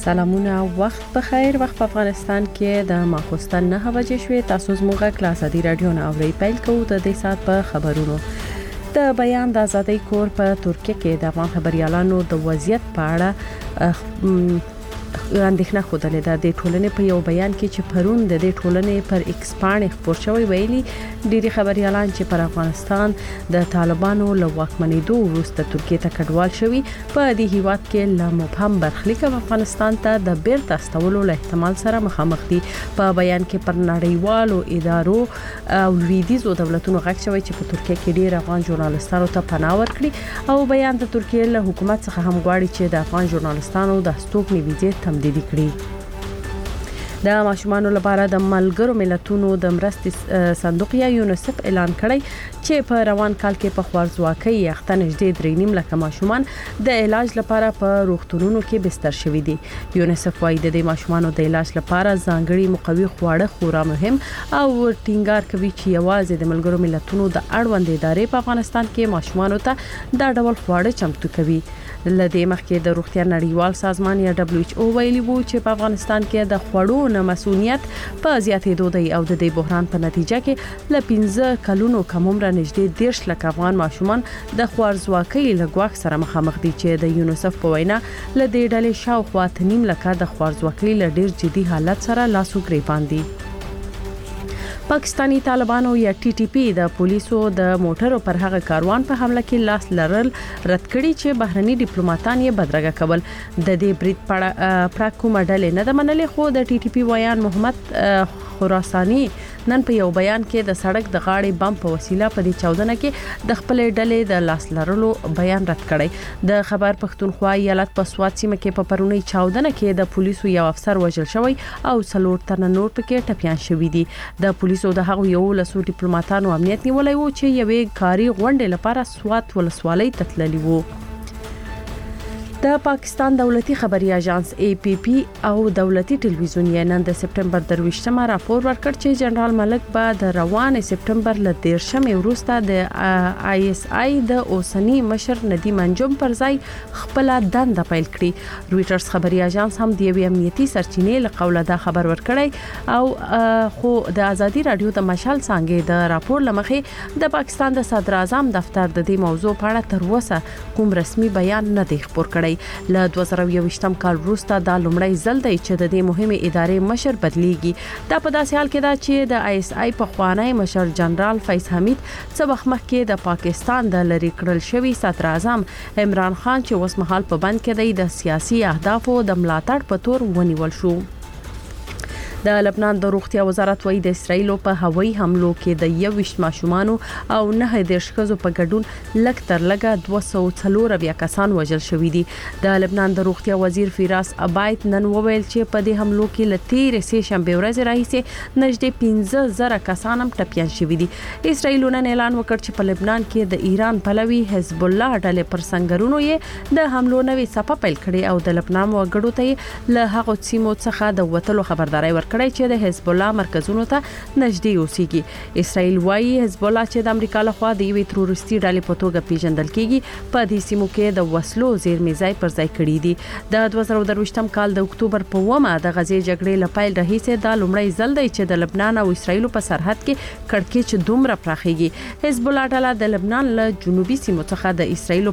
سلامونه وخت بخیر. وخت په افغانستان کې د ماخوستن 9 بجې شوې. تاسو زموږه کلاس دی رادیو نه اوري. پیل کوو د دې سات په خبرونو. د بیان د ازادۍ کور په ترکیه کې د افغان خبريالانو د وضعیت په اړه اندېښنه خوده ده. د ټولنې په یو بیان کې چې پرون د دې ټولنې پر ایکس باندې خبر شوی ویلي ډېری خبريالان چې پر افغانستان د طالبانو له واکمنېدو وروسته ترکیه ته کډوال شوي په دې هیواد کې له مبهم برخلیک افغانستان ته د بیرته استولو له احتمال سره مخامخ دي. په بیان کې پر نړیوالو ادارو او لویدیزو دولتونو غږ شوی چې په ترکیه کې ډېر افغان ژورنالستانو ته پناه ورکړي او بیان د ترکیه له حکومت څخه هم غواړي چې د افغان ژورنالستانو د استوګنې ویزې تمدید کړي. د ماشومانو لپاره د ملګرو ملتونو د مرستې صندوق یا یونیسف اعلان کړی چې په روان کال کې په خوارځواکۍ اخته نږدې 3.5 لک ماشومان د علاج لپاره په روغتونونو کې بستر شوي دي. یونیسف وايي د ماشومانو د علاج لپاره ځانګړي مقوي خواړه خورا مهم او ټینګار کوي چې یوازې د ملګرو ملتونو د اړوند ادارې په افغانستان کې ماشومانو ته دا ډول خواړه چمتو کوي. لدې مخکې د روغتیا نړیوال سازمان یا WHO ویلي وو چې په افغانستان کې د خوړو نه مسؤلیت په زیاتېدو دی او د دې بحران په نتیجه کې ل 15 کلونو کم عمر نږدې 10 لک افغان ماشومان د خوارځواکۍ له ګواښ سره مخامخ دي چې د یونیسف په وینا ل دې ډلې شاوخوا 9 لک د خوارځواکۍ له ډېر جدي حالت سره لاسو ګریبان دي. پاکستانی طالبانو یا TTP د پولیسو د موټرو پر هغه کاروان په حمله کې لاس لرل رد کړي چې بهرني ډیپلوماټان یې بدرګه کول. د دې برید پر کومه ډلې نه د منلې خو د TTP ویان محمد خراسانی نن په یو بیان کې د سړک د غاړې بم په وسیله په دې چاودنه کې د خپل ډلې د لاس لرلو بیان رد کړی. د خبر پښتونخوا ایالت په سوات سیمه کې په پرونی چاودنه کې د پولیسو یو افسر وژل شوی او 4 تنه نور پکې ټپيان شوي دي. د پولیسو د هغو یو لسو ډیپلوماټانو امنیت نیولای وو چې یوې کاری غونډې لپاره سوات ولسوالۍ ته تللي وو. د پاکستان دولتي خبري اژانس APP او دولتي ټلویزیون نن د سپټمبر 23 راپور ورکړ چې جنرال ملک به د روان سپټمبر ل 13 وروسته د ISI د اوسنی مشر ندیم انجم پر ځای خپل دنده پیل کړي. رويټرز خبري اژانس هم د یوې امنیتي سرچینې له قوله دا خبر ورکړی او خو د ازادي رادیو د مشال څنګه د راپور لمخې د پاکستان د صدر اعظم دفتر د دې موضوع په اړه تر اوسه کوم رسمي بیان نه دی خبر کړی. له 2021 کال وروسته دا لومړی ځل دی چې د دې مهمه ادارې مشر بدلیږي. دا په داسې حال کې دا چې د ISI په خوانی مشر جنرال فیض حمید څه وخت مخکې د پاکستان د لری کړل شوی صدر اعظم عمران خان چې اوس مهال په بند کې دی د سیاسي اهدافو د ملاتړ په تور ونیول شو. د لبنان د روغتیا وزارت وایي د اسرایل په هوایي حملو کې د 21 ماشومان او 9 ښځو په ګډون لک تر لګه 240 کسان وژل شوي دي. د لبنان د روغتیا وزیر فراس عباید نن وویل چې په دې حملو کې ل 13 شنبه ورځ راهیسې نږدې 15,000 کسان هم ټپيان شوي دي. اسرایل نن اعلان وکړ چې په لبنان کې د ایران پلوي حزب الله ډلې پر سنگرونو یې د حملو نوې صفه پیل کړي او د لبنان وګړو ته له هغو سیمو څخه د وټلو خبرداري ورکړي چې د حزب الله مرکزونو ته نږدې اوسېږي. اسرائیل وايي حزب الله چې د امریکا لخوا د یوې تروریستي ډلې په توګه پیژندل کیږي په دې سیمو کې د وسلو زیرمې ځای پر ځای کړي دي. د 2023 کال د اکتوبر په 1 د غزې جګړې لپاره راهیسې دا لومړی ځل دی چې د لبنان او اسرائیل په سرحد کې کړکېچ دومره پراخېږي. حزب الله ډله د لبنان له جنوبي سیمو څخه د اسرائیل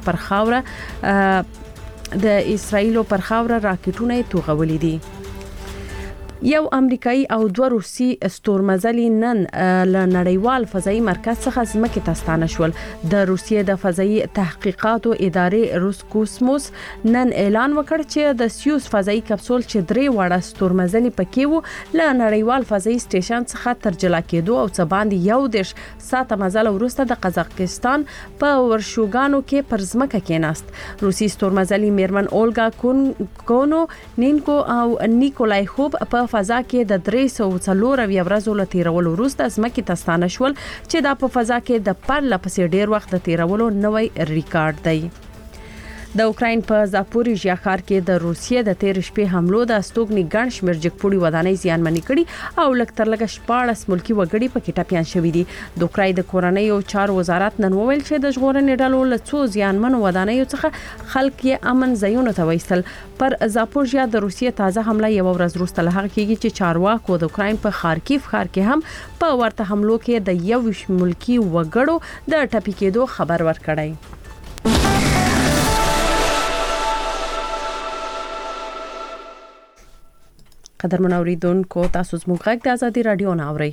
پر خاوره راکټونه توغولي دي. یو امریکایي او 2 روسي ستورمزلي نن له نړیوال فضائي مرکز څخه ځمکې ته ستانه شول. د روسیې د فضائي تحقیقاتو ادارې روسکوسموس نن اعلان وکړ چې د سیوس فضائي کپسول چې 3 وړه ستورمزلي پکې وو له نړیوال فضائي سټیشن څخه تر جلا کېدو او څه باندې 11 ساعته مزل وروسته د قزاقستان په ورشوګانو کې پر ځمکه کېناست. روسي ستورمزلي میرمن اولګا کونو نینکو او نیکولای خوب په فضا کې د 340 ورځو له تیرولو وروسته ځمکې ته ستانه شول چې دا په فضا کې د پرله پسې ډیر وخت د تیرولو نوې ریکارډ دی. د اوکراین په زاپوریژیا ښار کې د روسیې د 13 شپې حملو د استوګنی ګڼ شمېر جګپوړي ودانۍ زیانمنې کړي او لکتر لګ 14 ملکی وګړي پکې ټاپیان شوي دي. د اوکراین د کورنۍ او چارو وزارت نن وویل چې د ژغورنې ډلو له څو زیانمنو ودانیو څخه خلک یې امن ځایونو ته وایستل. پر زاپوریژیا د روسیې تازه حمله یو ورځ وروسته له هغه کېږي چې چارواکو د اوکراین په خارکیف ښار کې هم په ورته حملو کې د 21 ملکی وګړو د ټپي کېدو خبر ورکړی. قدرمن اوریدونکو تاسو زموږ غږ د ازادي رادیو نه اورئ.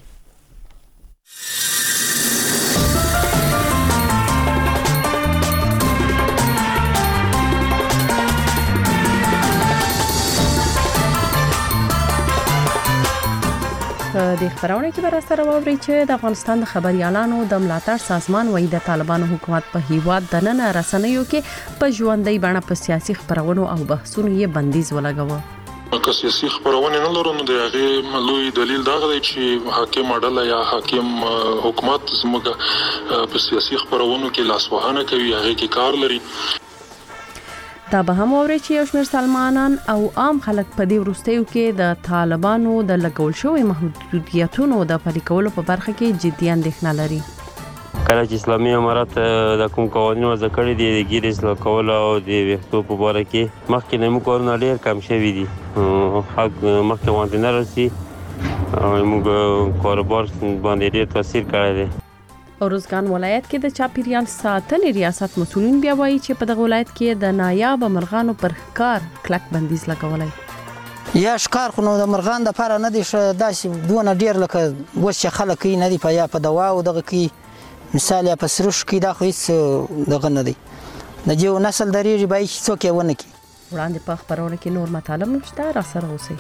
د خبرونه کې بر سره ووري چې د افغانستان د خبريالانو د ملاتړ سازمان وایي د طالبانو حکومت په هیواد د نن رسنیو کې په ژوندۍ بڼه په سیاسي خبرونو او بحثونو یې بندیز ولګاوه. که سیاسي خبرونه نه لرو نو د هغه لوی دلیل دا دی چې حاکم اډله یا حاکم حکومت زموږ په سیاسي خبرونو کې لاسوهانه کوي، هغه کې کار لري. دا به هم اوري چې یو شمېر سلمانان او عام خلک په دې وروستیو کې د طالبانو د لګول شوی محدودیتونو د پلي کولو په برخه کې جدي اندېښنه لري. کله چې اسلامي امارات د کوم قوانینو وضع کړي دي د ګیر اصلاح کول او د ویښتو په باره کې مخکې نه موږ کارونه ډېر کم شوي دي، حق مخکې وانته نه رسي او موږ کاروبار باندې ډېر تاثیر کړی دی. اروزګان ولایت کې د چاپیریال ساتنې ریاست مسؤلین بیا وایي چې په دغه ولایت کې د نایاب مرغانو پر ښکار کلک بندیز لګولای. یا ښکار خو نو د مرغان د لپاره نه دي داسې دونه ډېر لکه اوس چې خلک کوي نه دي په یا په دوا او دغه کې مثال یا په سروش کې دا خو هیڅ دغه نه دی د یو نسل درېږي باید چې څوک یې ونه کړي. وړاندې په خبرونه کې نور مطالب شته، را سره اوسئ.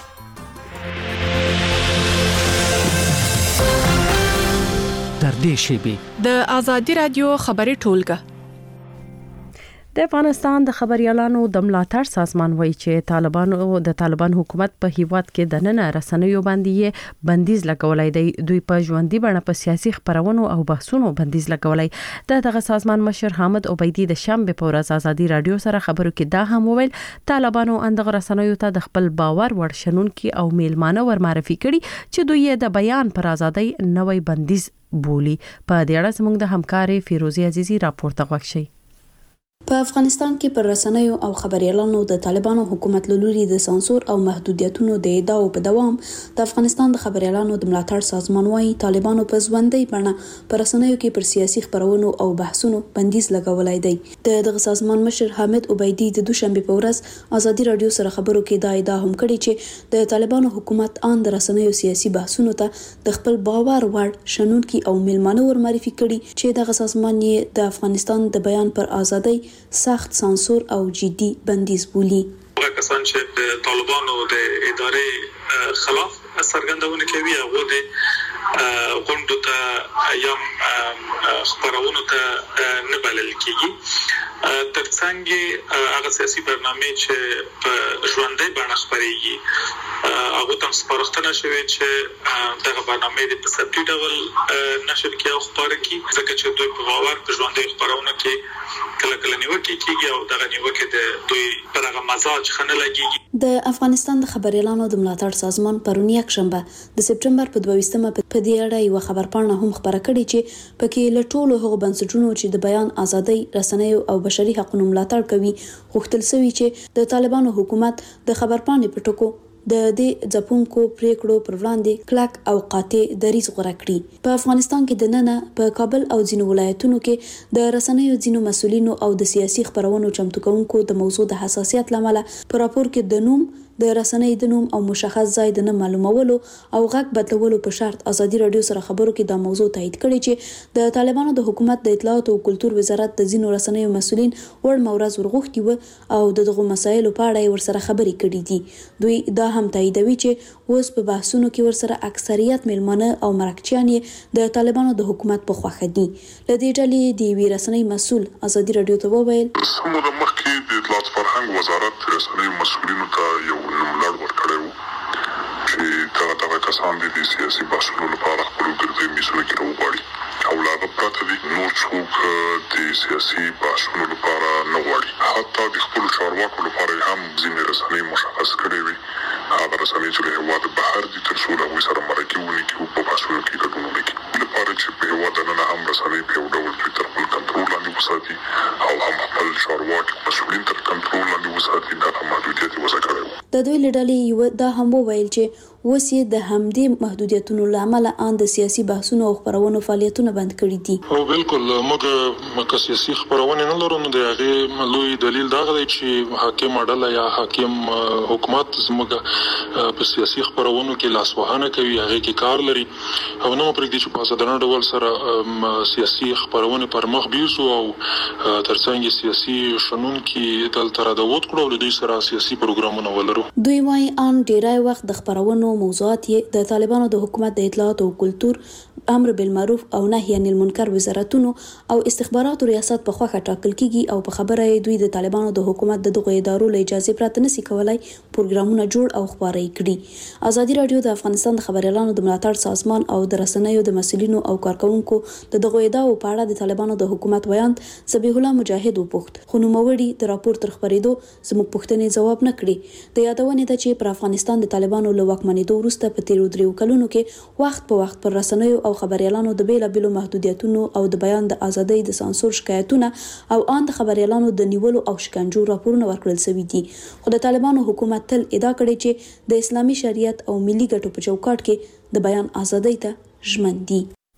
تر دې شیبې د ازادي رادیو خبري ټولګه. د افغانستان د خبريالانو د ملاتړ سازمان وایي چې د طالبان حکومت په هیواد کې د نن رسنیو باندې بندیز لګولای دی. دوی په ژوندۍ بڼه په سیاسي خبرونو او بحثونو بندیز لګولای. دغه سازمان مشر حامد عبیدی د شنبه په ورځ ازادي رادیو سره خبرو کې دا هم وویل طالبانو اندغه رسنیو ته د خپل باور وړ شنونکي او میلمانه ورمعرفي کړي چې دوی د بیان پر ازادۍ نوې بندیز بولی. په دې اړه زموږ د همکاري فیروزي عزیزي راپور ته غوښتي. په افغانستان کې پر رسنیو او خبريالانو د طالبانو حکومت له لوري د سانسور او محدودیتونو د ادعاو په دوام د افغانستان د خبريالانو د ملاتړ سازمان وايي طالبانو په ژوندۍ بڼه پر رسنیو کې پر سیاسي خبرونو او بحثونو بندیز لګولای دی. دغه سازمان مشر حامد عبیدی د دوشنبه په ورځ ازادي رادیو سره خبرو کې دا ادعا هم کړې چې د طالبانو حکومت ان د رسنیو سیاسي بحثونو ته د خپل باور وړ شنونکي او میلمانه ورمعرفي کړي چې دغه سازمان یې د افغانستان د بیان پر ازادۍ سخت سانسور او جدي بندیز بولی. هغه کسان چې د طالبانو د ادارې خلاف څرګندونه کوي هغه د غونډو ته یا خبرونو ته نه بلل کیږي. ترڅنګ هغه سیاسي برنامه چې په ژوندۍ بڼه خبريږي هغه تم سپارښتنه شوې چې دغه برنامه د په سپټي ډول نشر کې او خبره کی ځکه چې دوی په باور په ژوندۍ خبرونه کې کله نیوکه کیږي او دغه نیوکه د دوی پر هغه مزاج خنه لګيږي. د افغانستان د خبريالانو د ملاتړ سازمان پرون یک شنبه د سپټمبر په 22مه په دې اړه یو خبرپاڼه هم خبره کړې چې پکې له ټولو هغو بنسټونو چې د بیان ازادۍ، رسنیو او بشري حقوقو ملاتړ کوي غوښتل شوی چې د طالبانو حکومت د خبرپاڼې په ټکو د دې ځپونکو پریکړو پر وړاندې کلک او قاطع دریځ غوره کړي. په افغانستان کې د نن په کابل او ځینو ولایتونو کې د رسنیو ځینو مسؤلینو او د سیاسي خبرونو چمتو کوونکو د موضوع د حساسیت لامل په راپور کې د نوم د رسنۍ د نوم او مشخص ځای د نه معلومولو او غږ بدلولو په شرط ازادي رادیو سره خبرو کې د موضوع تایید کړي چې د طالبانو د حکومت د اطلاعات او کلتور وزارت د ځینو رسنیو مسؤلین ور مورز ورغوښتي و او دغه مسایلو په اړه ور سره خبرې کړې دي. دوی دا هم تاییدوي چې اوس په بحثونو کې ور سره اکثریت میلمانه او مرکچیان د طالبانو د حکومت په خوښه دي. لدې ډلې د وی رسنۍ مسؤل ازادي رادیو ته وویل سمو مخکې د اطلاعات فرهنګ وزارت رسنۍ مسؤلینو ته یو نوملړ ورکړی و چې دغه کسان د سیاسي بحثونو لپاره خپل ګرځي میزونه کې راوغواړي او لا غپرته دي نو څوک د سیاسي بحثونو لپاره نه غواړي. حتی د خپل چارواکو لپاره هم ځینې رسنۍ مشخص کړي وي هغه رسنۍ چې له هېواد بهر دي تر څو له هغوی سره مرکې ونکړي او په بحثونو کې ګډون ونکړي لپاره چې په هېواد دننه هم رسنۍ په یو ډول دوی تر خپل کنټرول لاندې وساتي او هم خپل چارواکي مسؤلین تر کنټرول لاندې وساتي. دغه محدودیت یې وضع کړی و. د دوی له ډلې یوه دا هم وویل چې اوس یې د همدې محدودیتونو له امله ان د سیاسي بحثونو او خپرونو فعالیتونه بند کړي دي. او بالکل موږ سیاسي خپرونه نه لرو، نو د هغې لوی دلیل دا دی چې حاکم ډله یا حاکم حکومت زموږ په سیاسي خپرونو کې لاسوهنه کوي، هغې کې کار لري او نه پرېږدي چې په ازادانه ډول سره سیاسي خپرونې پر مخ بیوسو او ترڅنګ سیاسي شنونکي دلته رادود کړو او له دوی سره سیاسي پروګرامونه ولرو. دوی وايي ان ډیری وخت د خپرونو موضوعات یې د طالبانو د حکومت د اطلاعات او کلتور، امر بالمعروف او نهي عن المنکر وزارتونو او استخباراتو ریاست په خوښه ټاکل کیږي او په خبره یې دوی د طالبانو د حکومت د دغو ادارو له اجازه پرته نشي کولای پروګرامونه جوړ او خپاره کړي. ازادي رادیو د افغانستان د خبريالانو د ملاتړ سازمان او د رسنیو د مسؤلینو او کارکونکو د دغو ادعاو په اړه د طالبانو د حکومت ویاند ذبیح الله مجاهد وپوښت، خو نوموړي د راپور تر خبرېدو زموږ پوښتنې ځواب نه کړي. د یادونې ده چې پر افغانستان د طالبانو له واکمنېدو وروسته په تیرو 3 کلونو کې وخت په وخت پر رسنیو او خبريالانو د بیلابیلو محدودیتونو او د بیان د ازادۍ د سانسور شکایتونه او ان د خبريالانو د نیولو او شکنجو راپورونه ورکړل شوي دي. خو د طالبانو حکومت تل ادعا کړې چې د اسلامي شریعت او ملي ګټو په چوکاټ کې د بیان ازادۍ ته ژمن دي.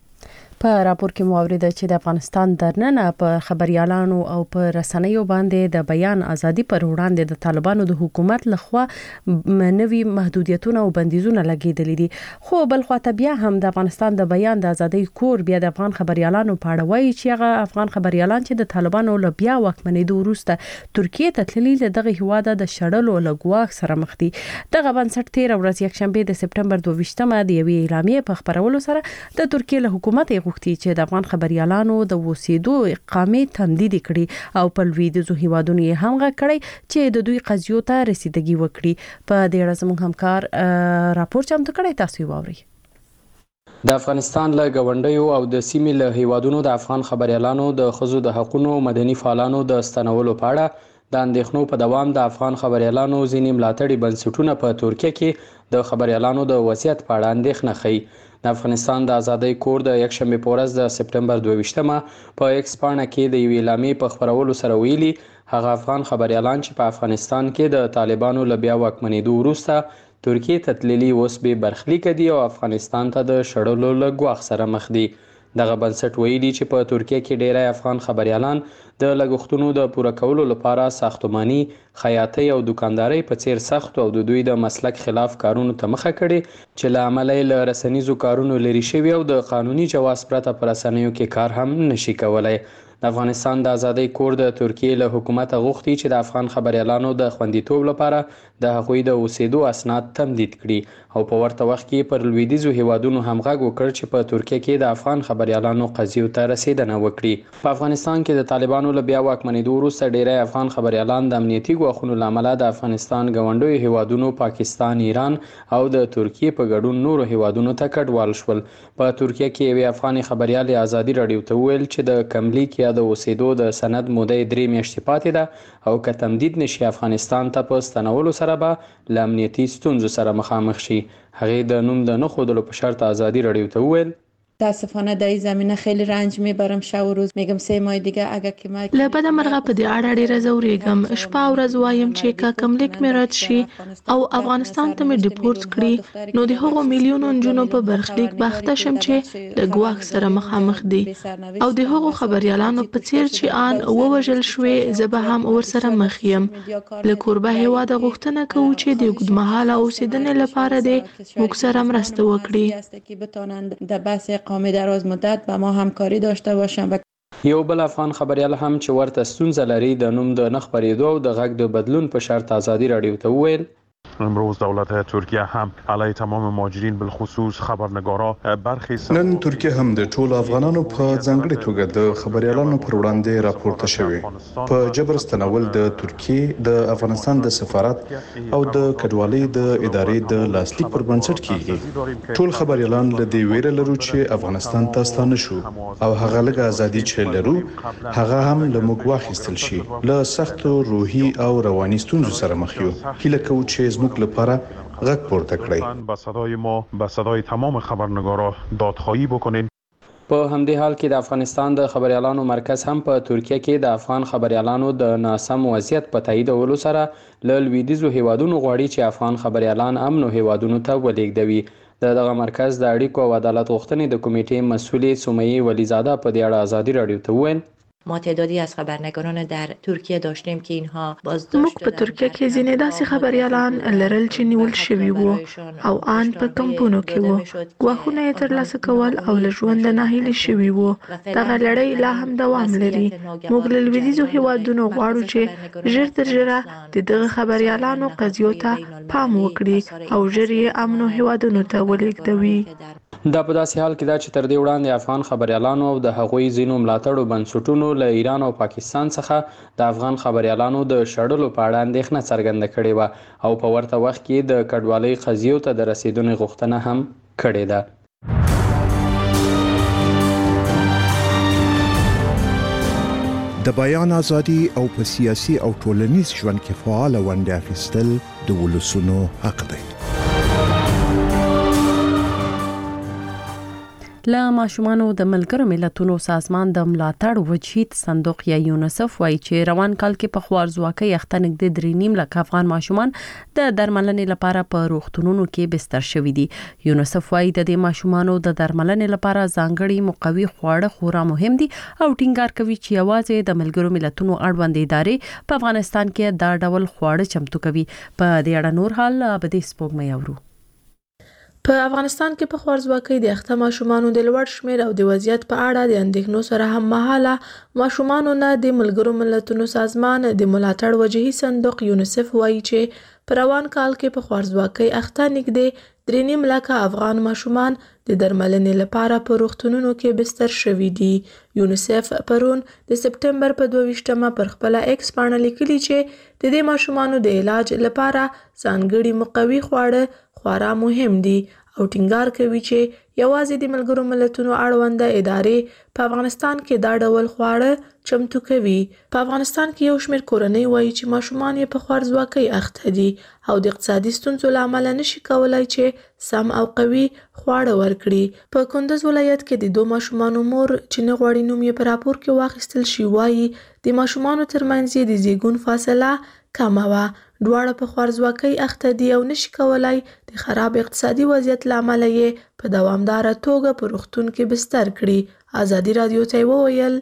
په راپور کې مو اوریدل چې د افغانستان درننه په خبريالانو او په رسنیو باندې د بیان ازادي پر وړاندې د طالبانو د حکومت لخوا نوي محدودیتونه او بندیزونه لګیدلې دي. خو بل خواته بیا هم د افغانستان د بیان د ازادي کور بیا د افغان خبريالانو په اړه وایي چې هغه افغان خبريالان چې د طالبانو له بیا واکمنېدو وروسته ترکیه ته تللي دغه هیواد د شړلو لګواخ سره مخ دي. دغه بنسټ 13 ورځ یکشنبه د سپټمبر 22مه د یوې اعلامیې په خبرولو سره د ترکیه له حکومت غوښتي چې د افغان خبريالانو د وسیدو اقامې تمدید کړي او په لویدیځو هیوادونو یې هم غږ کړی چې د دوی قضیو ته رسیدګي وکړي. په دې اړه زموږ همکار راپور چمتو کړی، تاسو واورئ. د افغانستان له غونډیو او د سیمې له هیوادونو د افغان خبريالانو د خزو د حقوقو مدني فعالانو د ستنولو په اړه د اندېښنو په دوام د افغان خبريالانو ځینې ملاتړي بنسټونه په ترکیه کې د خبريالانو د وضعیت په اړه اندېښنه ښیي. د افغانستان د ازادۍ کور د یکشنبه په ورځ د سپټمبر 22مه په ایکس پاڼه کې د یوې اعلامیې په خبرولو سره ویلي هغه افغان خبريالان چې په افغانستان کې د طالبانو له بیا واکمنېدو وروسته ترکیه ته تللي اوس به برخلیک دي او افغانستان ته د شړلو له ګواښ سره مخ دي. دغه بنسټ ویلي چې په ترکیه کې ډیری افغان خبريالان د لګښتونو د پوره کولو لپاره ساختماني، خیاطۍ او دکاندارۍ په څیر سخت او د دوی د مسلک خلاف کارونو ته مخه کړي چې له امله له رسنیزو کارونو لري شوي او د قانوني جواز پرته پر رسنیو کې کار هم نشي کولای. د افغانستان د ازادۍ کور د ترکیه له حکومت غوښتي چې د افغان خبريالانو د خوندیتوب لپاره د هغوی د اوسېدو اسناد تمدید کړي او په ورته وخت کې پر لویدیځو هیوادونو هم غږ وکړ چې په ترکیه کې د افغان خبريالانو قضیو ته رسیدنه وکړي. په افغانستان کې د طالبانو له بیا واکمنېدو وروسته ډیری افغان خبريالان د امنیتي ګواښونو له امله د افغانستان ګاونډیو هیوادونو پاکستان، ایران او د ترکیه په ګډون نورو هیوادونو ته کډوال شول. په ترکیه کې یوې افغاني خبريالې ازادي رادیو ته وویل چې د کملیک یا د اوسېدو د سند موده 3 میاشتې پاتې ده او که تمدید نشي افغانستان ته په ستنولو سره به له امنیتي ستونزو سره مخامخ شي. هغې د نوم د نه ښودلو په شرط ازادي رادیو ته وویل متاسفانه در این زمینه خیلی رنج میبرم. شب و روز میگم 3 ماه دیگه اگه کمک له بده مرغه په دې اړه ډیره زورېږم. شپه او ورځ وایم چې که کملیک مې رد شي او افغانستان ته مې ډیپورټ کړي نو د هغو میلیونو نجونو په برخلیک بخته شم چې د ګواښ سره مخامخ دي او د هغو خبريالانو په څیر چې ان ووژل شوې زه به هم ورسره مخ یم. له کوربه هیواد غوښتنه کوو چې د اوږدمهاله اوسېدنې لپاره دې موږ سره مرسته وکړي. قومی دراز مدت با ما همکاری داشته باشم. یو بل افغان خبريال هم چې ورته ستونزه لري د نوم د نه خپرېدو او د غږ د بدلون په شرط ازادي رادیو ته وویل امروز دولت ترکیه هم علیه تمام مهاجرین بالخصوص خبرنگارا برخی نن ترکیه هم د ټولو افغانانو په ځانګړي توګه د خبريالانو پر وړاندې راپورته شوی په جبر ستنول د ترکیه د افغانستان د سفارت او د کډوالۍ د ادارې د لاسلیک پر بنسټ کیږي. ټول خبريالان له دې ویره لرو چې افغانستان ته ستانه شو او هغه لږه ازادي چې لرو هغه هم له موږ واخیستل شي. له سختو روحي او رواني ستونزو سره مخ یو. هیله کوو چې لپاره غږ پورته کړئ. با صدای تمام خبرنگارا دادخواهی بکنین. په همدې حال کې د افغانستان د خبريالانو مرکز هم په ترکیه کې د افغان خبريالانو د ناسم وضعیت په تاییدولو سره له لویدیځو هیوادونو غواړي چې افغان خبريالان امنو هیوادونو ته ولېږدوي. دغه مرکز د اړیکو او عدالت غوښتنې د کمیټې مسؤلې سمیه ولیزاده په دې اړه آزادي رادیو ته وویل ما تعدادی از خبرنگاران در ترکیه داشتیم که اینها بازداشت موږ په ترکیه کې ځینې داسې خبريالان لرل چې نیول شوي وو او ان په کمپونو کې وو. ګواښونه یې ترلاسه کول او له ژوند ناهیلي شوي وو. دغه لړۍ لا هم دوام لري. موږ له لویدیځو هیوادونو غواړو چې ژر تر ژره د دغه خبريالانو قضیو ته پام وکړي او ژر یې امنو هیوادونو ته ولېږدوي. دا په داسې حال کې ده چې تر دې وړاندې افغان خبريالانو او د هغوی ځینو ملاتړو بنسټونو له ایران او پاکستان څخه د افغان خبريالانو د شړلو په اړه اندېښنه څرګنده کړې وه او په ورته وخت کې د کډوالۍ قضیو ته د رسیدنې غوښتنه هم کړې ده. د بیان ازادي او په سیاسي او ټولنیز ژوند کې فعال ونډه اخیستل د ولسونو حق دی. له ماشومانو د ملګرو ملتونو سازمان د ملاتړ وجهید صندوق یا یونیسف وایي چې روان کال کې په خوارځواکۍ اخته نږدې 3.5 لک افغان ماشومان د درملنې لپاره په روغتونونو کې بستر شوي دي. یونیسف وایي د دې ماشومانو د درملنې لپاره ځانګړي مقوي خواړه خورا مهم دي او ټینګار کوي چې یوازې د ملګرو ملتونو اړوند ادارې په افغانستان کې دا ډول خواړه چمتو کوي. په دې اړه نور حال به د سپوږمۍ اورو. په افغانستان کې په خوارځواکۍ د اخته ماشومانو د لوړ شمېر او د وضعیت په اړه د اندېښنو سره هم مهاله ماشومانو نه د ملګرو ملتونو سازمان د ملاتړ وجهي صندوق یونیسف وایي چې په روان کال کې په خوارځواکۍ اخته نږدې 3.5 لک افغان ماشومان د درملنې لپاره په روغتونونو کې بستر شوي دي. یونیسف پرون د سپټمبر په 22مه پر خپل ایکس باندې لیکلي چې د دې ماشومانو د علاج لپاره ځانګړي مقوي خواړه خورا مهم دي او ټینګار کوي چې یوازې د ملګرو ملتونو اړوند ادارې په افغانستان کې دا ډول خواړه چمتو کوي. په افغانستان کې یو شمېر کورنۍ وایي چې ماشومان یې په خوارځواکۍ اخته دي او د اقتصادي ستونزو له امله نشي کولای چې سم او قوي خواړه ورکړي. په کندز ولایت کې د 2 ماشومانو مور چې نه غواړي نوم یې په راپور کې واخیستل شي وایي د ماشومانو ترمنځ د زیږون فاصله کمه وه. دواړه په خوارځواکۍ اخته دي او نشي کولای د خراب اقتصادي وضعیت له امله یې په دوامداره توګه په روغتون کې بستر کړي. آزادي رادیو ته وویل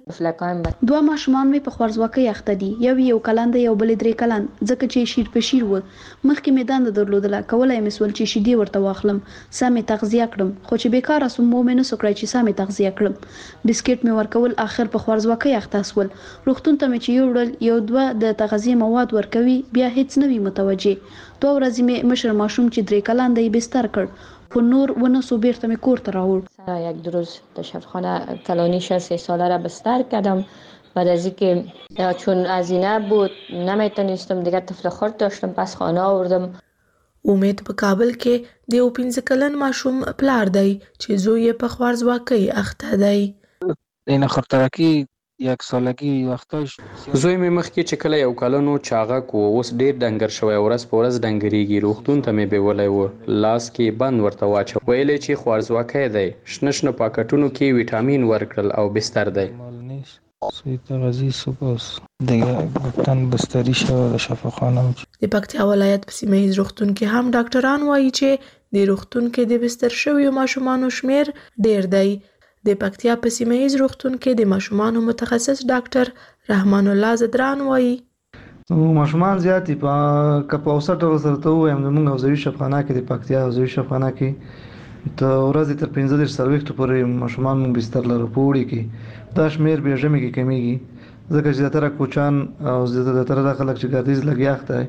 2 ماشومان مې په خوارځواکۍ اخته دي. یو کلن دی یو بل 3 کلن. ځکه چې شیر په شیر و مخکې مې دنده درلودله کولای مې سول چې شیدې ورته واخلم سمې تغذیه کړم خو چې بیکاره سوم مې نه سکړای چې سمې تغذیه کړم. بسکټ مې ورکول اخر په خوارځواکۍ اخته سول. روغتون ته مې چې یوړل یو 2 د تغذیه مواد ورکوي بیا هیڅ نه وی متوجه. 2 ورځې مې مشر ماشوم چې 3 کلن دی بستر کړ خو نور ونسو بیرته می کور ته راوړ. یک روز در شفاخانه کلانی 3 ساله را بستر کردم. بعد از اینکه چون هزینه بود نمیتونستم دیگه طفل خرد داشتم پس خانه آوردم. امید په کابل کې د 15 کلن ماشوم پلار دی چې زوی په خوارځواکۍ اخته دی. این خرطرکی 1 سالگی وختاش زوی مې مخکې چې کله 1 کلنو چاغک و اوس ډیر ډنګر شوی ورځ په ورځ ډنګریږي. روغتون ته مې بیولای و لاس کې بند ورته واچو ویلې چې خوارځواکۍ دی شنه پاکټونو کې ویټامین ورکړل او بستر دی. سوی تغذیه سپاس دیگه گفتن بستری شو د شفاخانه. د پکتیا ولایت په سیمه ییز روغتون کې هم ډاکټران وایي چې د روغتون کې د بستر شویو ماشومانو شمیر ډیر دی. د پکتیا په سیمه ییز روغتون کې د ماشومانو متخصص ډاکټر رحمان الله زدران وایي ماشومان زیاتی په کپاوسه ډول سره ته وایم موږ عضوي شفاخانه کې د پکتیا عضوي شفاخانه کې ته ورځ تر 15 سرویکټ پورې ماشومان موږ بستر لرو پوړي کې دا شمیر به ژمي کې کمیږي ځکه چې زیاتره کوچان او زیاتره د خلک چې ګردیز لګیا اخته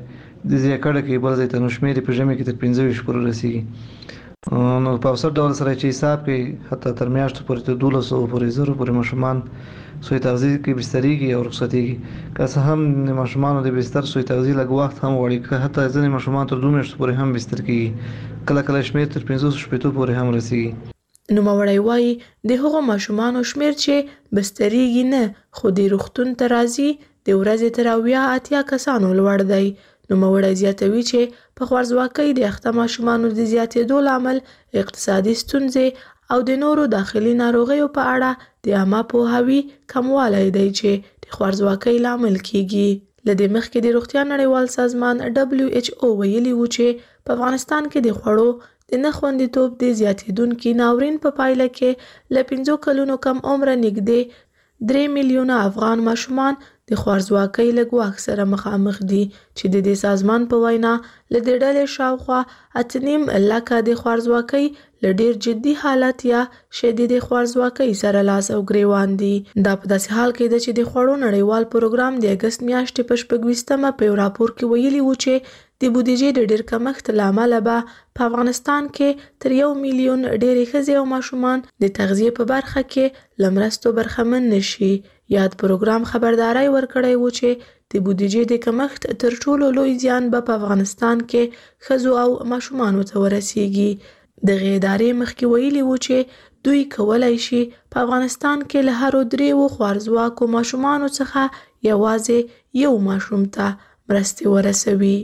د زیکړه کې بل ځای ته نو شمېر په ژمي کې تر 15 پورې رسیږي. نو په اوسط ډول سره چې حساب کوي حتی تر میاشتو پورې ته 1200 پورې زره پورې ماشومان سوی تغذیه کې بسترېږي او رخصتېږي. که څه هم د ماشومانو د بستر سوی تغذیه لږ وخت هم غواړي، که حتی ځینې ماشومان تر 2 میاشتو پورې هم بستر کېږي، کله کله شمېر تر 500 پورې هم رسیږي. نوموړی وایي د هغو ماشومانو شمېر چې بسترېږي نه خو د روغتون ته راځي د ورځې تر 80 کسانو لوړ دی. نوموړی زیاتوي چې په خوارځواکۍ د اخته ماشومانو د زیاتېدو لامل اقتصادي ستونزې او د نورو داخلي ناروغیو په اړه د عامه پوهاوي کموالی دی چې د خوارځواکۍ لامل کیږي. له دې مخکې د روغتیا نړیوال سازمان WHO ویلي و چې په افغانستان کې د خوړو د نه خوندیتوب د زیاتېدونکي ناورین په پایله کې له 5 کلونو کم عمره نږدې 3 میلیونه افغان ماشومان د خوارځواکۍ له ګواښ سره مخامخ دي چې د دې سازمان په وینا له دې ډلې شاوخوا 8.5 لکه د خوارځواکۍ له ډېر جدي حالت یا شدید خوارځواکۍ سره لاس او ګریوان دي. دا په داسې حال کې ده چې د خوړو نړیوال پروګرام د اګست میاشتې په 26مه په یو راپور کې ویلي و چې د بودیجې د ډېر کمښت له امله به په افغانستان کې تر 1 میلیون ډېرې ښځې او ماشومان د تغذیې په برخه کې له مرستو برخمن نشي. یاد پروګرام خبرداری ورکړی و چې د بودیجې د کمښت تر ټولو لوی زیان به په افغانستان کې ښځو او ماشومانو ته ورسیږي. دغه ادارې مخکې ویلي و چې دوی کولی شي په افغانستان کې له هرو 3 خوارځواکو ماشومانو څخه یوازې یو ماشوم ته مرستې ورسوي.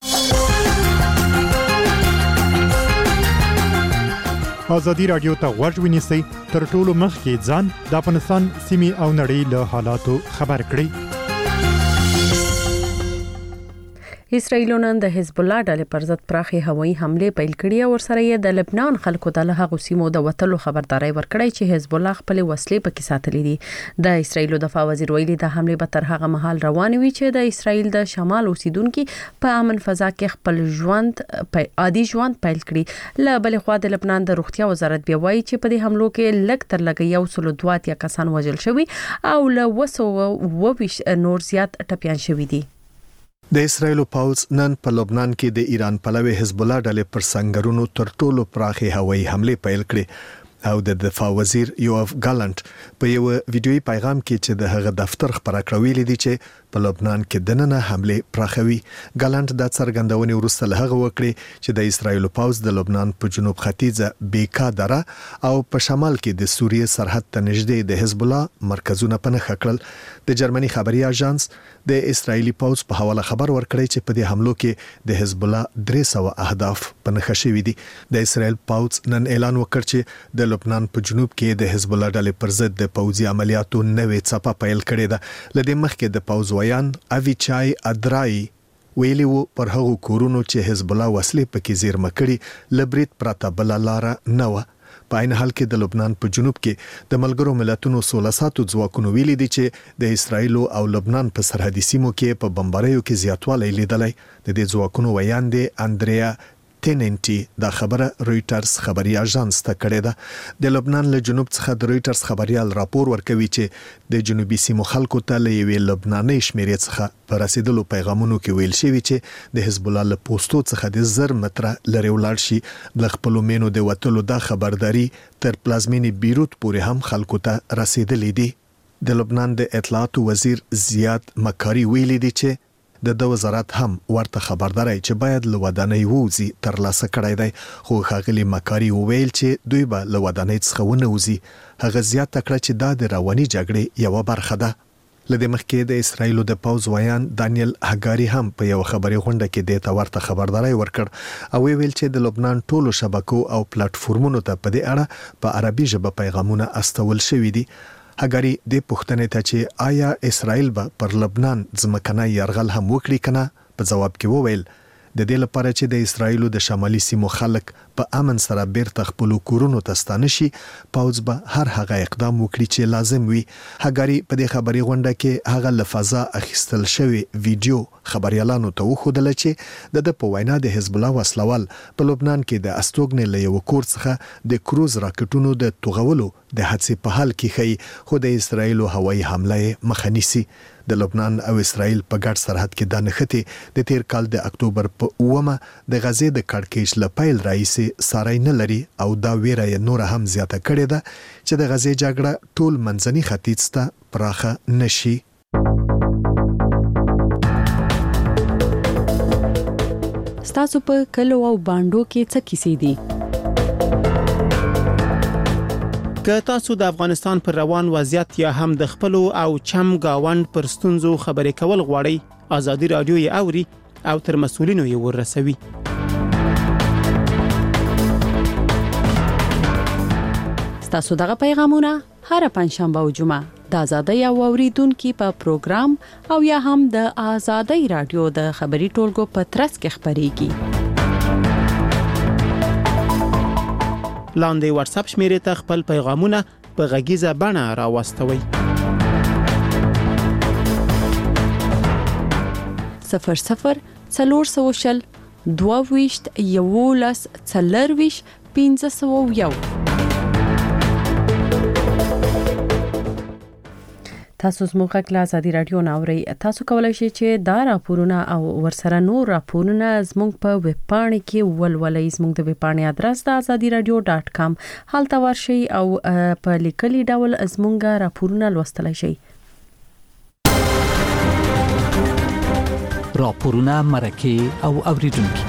ازادي راډیو ته غوږ ونیسئ تر ټولو مخکې ځان د افغانستان سیمې او نړۍ له حالاتو خبر کړئ. اسرائیل نن د حزب الله ډلې پر ضد پراخي هوایي حمله پیل کړې او ورسره یې د لبنان خلکو ته له هغو سیمو د وټلو خبرداري ورکړې چې حزب الله خپل وسلې پکې ساتلې دي. د اسرائیل دفاع وزیر ویلي د حمله به تر هغه مهال روان وي چې د اسرائیل د شمال اوسیدونکو په امن فضا کې خپل ژوند په عادي ژوند پیل کړي. له بل خوا د لبنان د روغتیا وزارت بیا وایي چې په دې حملو کې لږ تر لږه 102 کسان وژل شوي او له 220 نور زیات ټپيان شوي دي. د اسرایل پوځ نن په لبنان کې د ایران پلوي حزب الله ډلې پر سنگرونو تر ټولو پراخي هوایي حمله پیل کړې او د دفاع وزیر یوف ګالانت په یو ویډیوي پیغام کې چې د هغه دفتر خبره کړې دي چې په لبنان کې دننه حمله پراخوي. ګالانت د څرګندونې وروسته له هغه وکړي چې د اسرایل پوځ د لبنان په جنوب ختیځه بیکا دره او په شمال کې د سوریې سرحد ته نږدې د حزب الله مرکزونه پنه کړل. د جرمني خبري اژانس د اسرایلی پوځ په حواله خبر ورکړی چې په دې حملو کې د حزب الله 300 اهداف پنه شوي دي. د اسرایل پوځ نن اعلان وکړ چې د لبنان په جنوب کې د حزب الله ډلې پر ضد د پوځي عملیاتو نوې څپه پیل کړې ده. لدې مخکې د پوځ ویان اویچای ادرای ویلی وو پر هغو کورونو چې حزب الله وسلې پکې زیرمه کړي لبریت پراته بل لار نه و. په عین حال کې د لبنان په جنوب کې د ملګرو ملتونو 16 ځواکونو ویلي دي چې د اسرایل او لبنان په سرحدي سیمو کې په بمباریو کې زیاتوالی لیدلی. د دې ځواکونو ویان دی اندریا تیننټي دا خبره رويټرز خبري اژانس ته کړې ده. د لبنان له جنوب څخه د رويټرز خبريال راپور ورکوي چې د جنوبي سیمو خلکو ته له یوې لبناني شمیرې څخه پر رسیدلو پیغامونو کې ویل شوی چې د حزب الله له پوسټو څخه د 1000 متره لري ولاړ شي. د خپل مینو د وټلو دا خبرداري تر پلازمینی بیروت پورې هم خلکو ته رسیدلې دي. د لبنان د اطلاعات وزیر زیاد مکاری ویلي دي چې د وزارت هم ورته خبرداري چې باید له ودانۍ ووزي تر لاسه کړی دی. خو ښاغلي مکاری وویل چې دوی به له ودانۍ څخه ونه وځي. هغه زیاته کړه چې دا د رواني جګړې یو برخه ده. لدې مخکې د اسرایل د پوځ ویان دانیل هګاری هم په یو خبري غونډه کې د ورته خبرداري ورکړ او ویل چې د لبنان ټولو شبکو او پلیټ فورمونو ته په دې اړه په عربي ژبه پیغامونه استول شوي دي. هګاری د پښتنې ته چې آیا اسرائیل به پر لبنان ځمکنی یرغل هم وکړي کنه په جواب کې وویل د دې لپاره چې د اسرائیل د شمالي سیمو خلک په امن سره بیرته خپل کورونو ته ستانه شي پوځ به هر هغه اقدام وکړي چې لازم وي. هګاری په دې خبري غونډه کې هغه لفظه اخیستل شوی ویډیو خبريالانو ته وښودل چې د په وینا د حزب الله وسلوال په لبنان کې د استوګنې له یو کور څخه د کروز راکټونو د توغولو د هڅې په حال کې ښیي خو د اسرایل هوایي حمله مخه نیسي. د لبنان او اسرایل په ګډ سرحد کې د نښتې د تیر کال د اکتوبر په 9 د غزې د کړکېچ لپیل رئیس سارای نه لري او دا ویره یې نور هم زیاته کړې ده چې د غزې جګړه ټول منځني ختیځ ته پراخه نشي. ستاسو په کلو او باندو کې څه کیسې دي؟ که تاسو د افغانستان پر روان وضعیت یا هم د خپل او چم گاوند پر ستونزو خبرې کول غواړئ، ازادي رادیو یې اوري او تر مسؤلینو یې ورسوي. ستاسو دغه پیغامونه هر پنځشنبه او جمعه د ازادي او اوریدونکو په پروګرام او یا هم د ازادي رادیو د خبري ټولګو په ترڅ کې خبريږي. لاندې واتس اپ شمیرې ته خپل پیغامونه په غږیزه بڼه راوستوئ. 00 400 22 11 40 501. تاسو زموږ غږ له ازادي رادیو نه اورئ. تاسو کولای شئ چې دا راپورونه او ورسره نور راپورونه زموږ په ویب پاڼه کې ولولئ. زموږ د ویب پاڼې ادرس د azadiradio.com. هلته ورشئ او په لیکلي ډول زموږ راپورونه لوستلای شئ. راپورونه، مرکه او اوریدونکو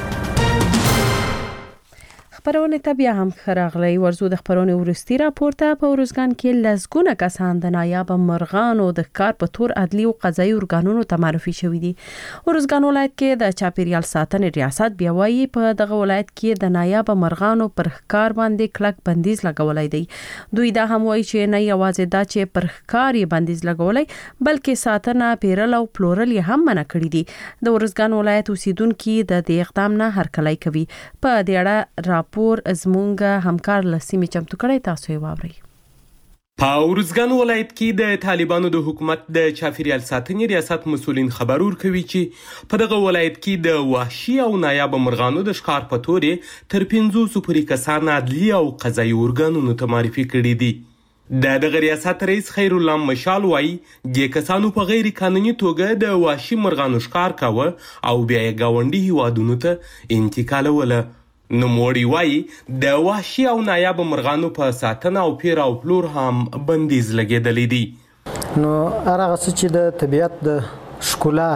خبرونه ته بیا هم خراغلی. ورزو د خبرونه ورستی راپورته په ورزګان کې لزګونه کسان د نایاب مرغانو د کار په تور عدلی او قضایي ارګانونو ته معرفي شوې دي. ورزګان ولایت کې د چاپیریال ساتنې ریاست بیا وایي په دغه ولایت کې د نایاب مرغانو پر ښکار باندې کلک بندیز لګولای دی. دوی دا هم وایي چې نه یوازې دا چې پر ښکار یې بندیز لګولای بلکې ساتنه، پیرل او پلورل یې هم منع کړی دي. د ورزګان ولایت اوسیدونکو د دې اقدام نه هرکلی کوي. په دې اړه پور زمونږه همکار لسیمه چمتو کړی، تاسو یې واورئ. په ورزګان ولایت کې د طالبانو د حکومت د چاپیریال ساتنې ریاست مسؤلین خبر ورکوي چې په دغه ولایت کې د وحشي او نایاب مرغانو د ښکار په تورې تر 500 پورې کسان عدلي او قضایي ارګانونو ته معرفي کړي دي. د دغه ریاست رئیس خیر الله مشال وایي د کسانو په غیر قانوني توګه د وحشي مرغانو ښکار کاوه او بیا یې ګاونډي هیوادونو ته انتقالوله. نوموړي وایي د وحشي او نایاب مرغانو په ساتنه او پیر او پلور هم بندیز لګېدلی دي. نو هغه څه چې د طبیعت د ښکلا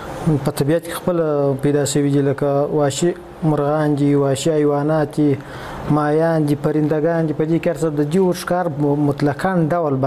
په طبیعت کې خپل پیدا شوي دي، لکه وحشي مرغان دي، وحشي حیوانات دي، مایان دي، پرندگان دي، په دې کې هر څه د دې ښکار مطلقاً ډول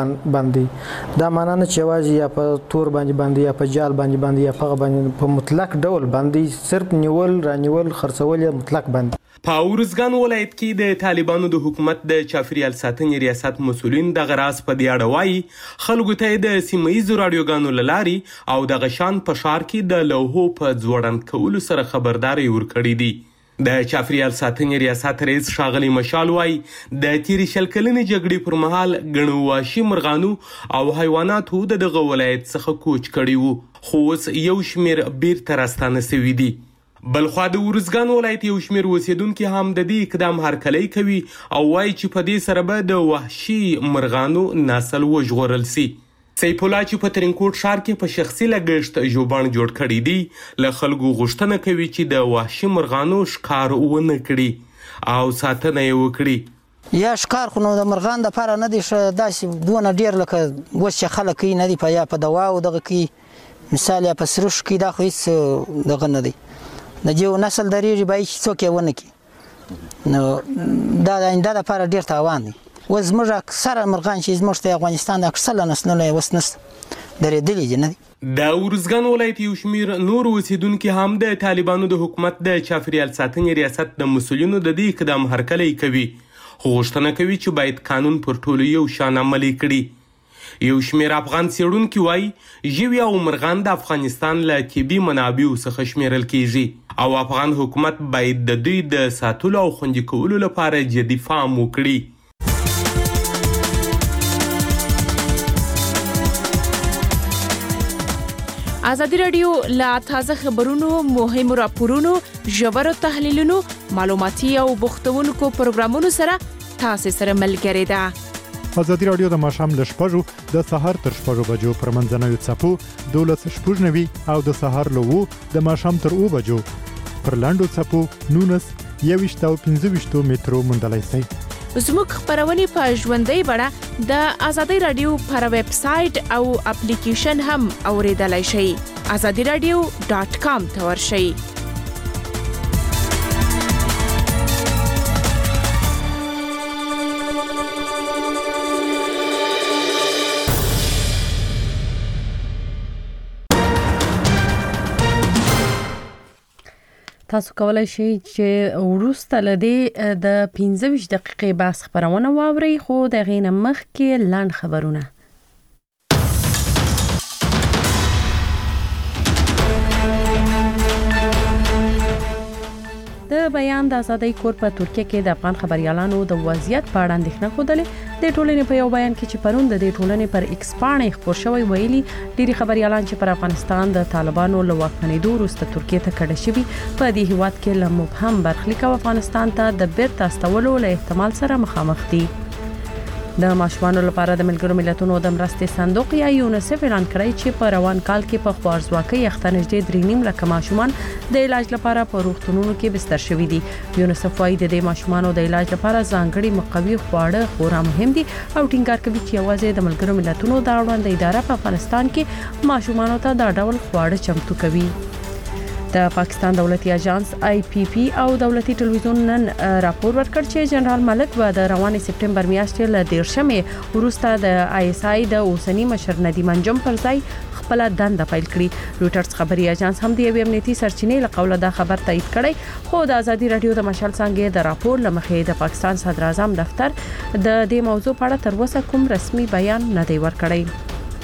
باندې دا معنا نه چې یوازې یا په تور باندې یا په جال باندې یا په هغه باندې په مطلق ډول باندې صرف نیول رانیول خرڅول یا مطلق باندې. په ورزګان ولایت کې د طالبانو د حکومت د چاپیریال ساتنې ریاست مسؤلین دغه راز په دې اړه وایي خلکو ته د سیمه ییزو راډیوګانو له لارې او د غشان په ښار کې د لوحو په ځوړند کولو سره خبرداری ورکړي دي. د چاپیریال ساتنې ریاست رئیس ښاغلی مشال وایي د تیرې شل کلنې جګړې پر مهال ګڼو وحشي مرغانو او حیواناتو د دغه ولایت څخه کوچ کړي وو، خو اوس یو شمېر بیرته راستانه سوي دي. بلخوا د ورزګان ولایت یو شمېر اوسیدونکي هم د دې اقدام هرکلی کوي او وایي چې په دې سره به د وحشي مرغانو نسل وژغورل سي. سیف الله چې په ترینکوټ ښار کې په شخصي لګښت ژوبڼ جوړ کړی دی له خلکو غوښتنه کوي چې د وحشي مرغانو ښکار ونه کړي او ساتنه یې وکړي. یا ښکار خو نو د مرغان دپاره نه دی داسې دونه ډېر لکه اوس چې خلک کوي نه دي په یا په دواو دغه کوي، مثال یا په سروش کې دا خو هېڅ دغه نه دی. د جو نسل درېږي باید چې څوک یې ونه کړي، نو دا د آینده دپاره ډېر تاوان دی. اوس زموږ اکثره مرغان چې زموږ ته افغانستان د اکثره نسلونه یې اوس نشته، درېدلي دي نه دي. د ورزګان ولایت یو شمېر نور اوسیدونکي هم د طالبانو د حکومت د چاپیریال ساتنې ریاست د مسؤلینو د دې اقدام هرکلی کوي، خو غوښتنه کوي چې باید قانون پر ټولو یو شان عملي کړي. یو شمېر افغان څېړونکي وایي ژوي او مرغان د افغانستان له طبي منابعو څخه شمیرل کیږي او افغان حکومت باید د دوی د ساتلو او خوندي کولو لپاره جدي پام وکړي. ازادي رادیو لا تازه خبرونو، مهمو راپورونو، ژورو تحلیلونو، معلوماتي او بوختونکو پروګرامونو سره تاسو سره ملګری ده. ازادي رادیو د ماښام له 6 د سهار تر 6 بجو پر منځنوي څپو 12:09 او د سهار له 2 د ماښام تر 2 بجو پر لاندو څپو 19 او 15 مترو مندلای سي. زموږ خبرونه په ژوندۍ بڼه د ازادي رادیو پر ویب سټ او اپلیکیشن هم اوریدلای شئ. azadiradio.com ته ورشئ. تاسو کولای شئ چې وروسته لدې د 15 دقیقې بحث خبرونه واورئ، خو د غینه مخکې لاند خبرونه. د بیان د ازادۍ کور په ترکیه کې د افغان خبريالانو د وضعیت په اړه اندېښنه خوده. د ټولنې په یو بیان کې چې پرون د ټولنې پر ایکس باندې خبر شوی ویلي ډیری خبريالان چې پر افغانستان د طالبانو له واکمنېدو وروسته ترکیه ته کډه شوي په دې هیواد کې له مبهم برخلیک او افغانستان ته د بیرته استولو له احتمال سره مخامخ دي. د ماشومانو لپاره د ملګرو ملتونو د مرستې صندوق یا یونیسف اعلان کړی چې په روان کال کې په خوارځواکۍ اخته نږدې 3.5 لک ماشومان د علاج لپاره په روغتونونو کې بستر شوي دي. یونیسف وايي د دې ماشومانو د علاج لپاره ځانګړي مقوي خواړه خورا مهم دي او ټینګار کوي چې یوازې د ملګرو ملتونو د اړوند اداره په افغانستان کې ماشومانو ته دا ډول خواړه چمتو کوي. د پاکستان دولتي اژانس IPP او دولتي ټلویزیون نن راپور ورکړ چې جنرال ملک به د روانې سپټمبر میاشتې له 13 وروسته د ISI د اوسنی مشر ندیم انجم پر ځای خپل دنده پیل کړي. رويټرز خبري اژانس هم د یو امنیتي سرچینې له قوله دا خبر تایید کړی، خو د ازادي رادیو د مشال څنګه د راپور لمخې د پاکستان صدر اعظم دفتر د دې موضوع په اړه تر اوسه کوم رسمي بیان نه دی ورکړی.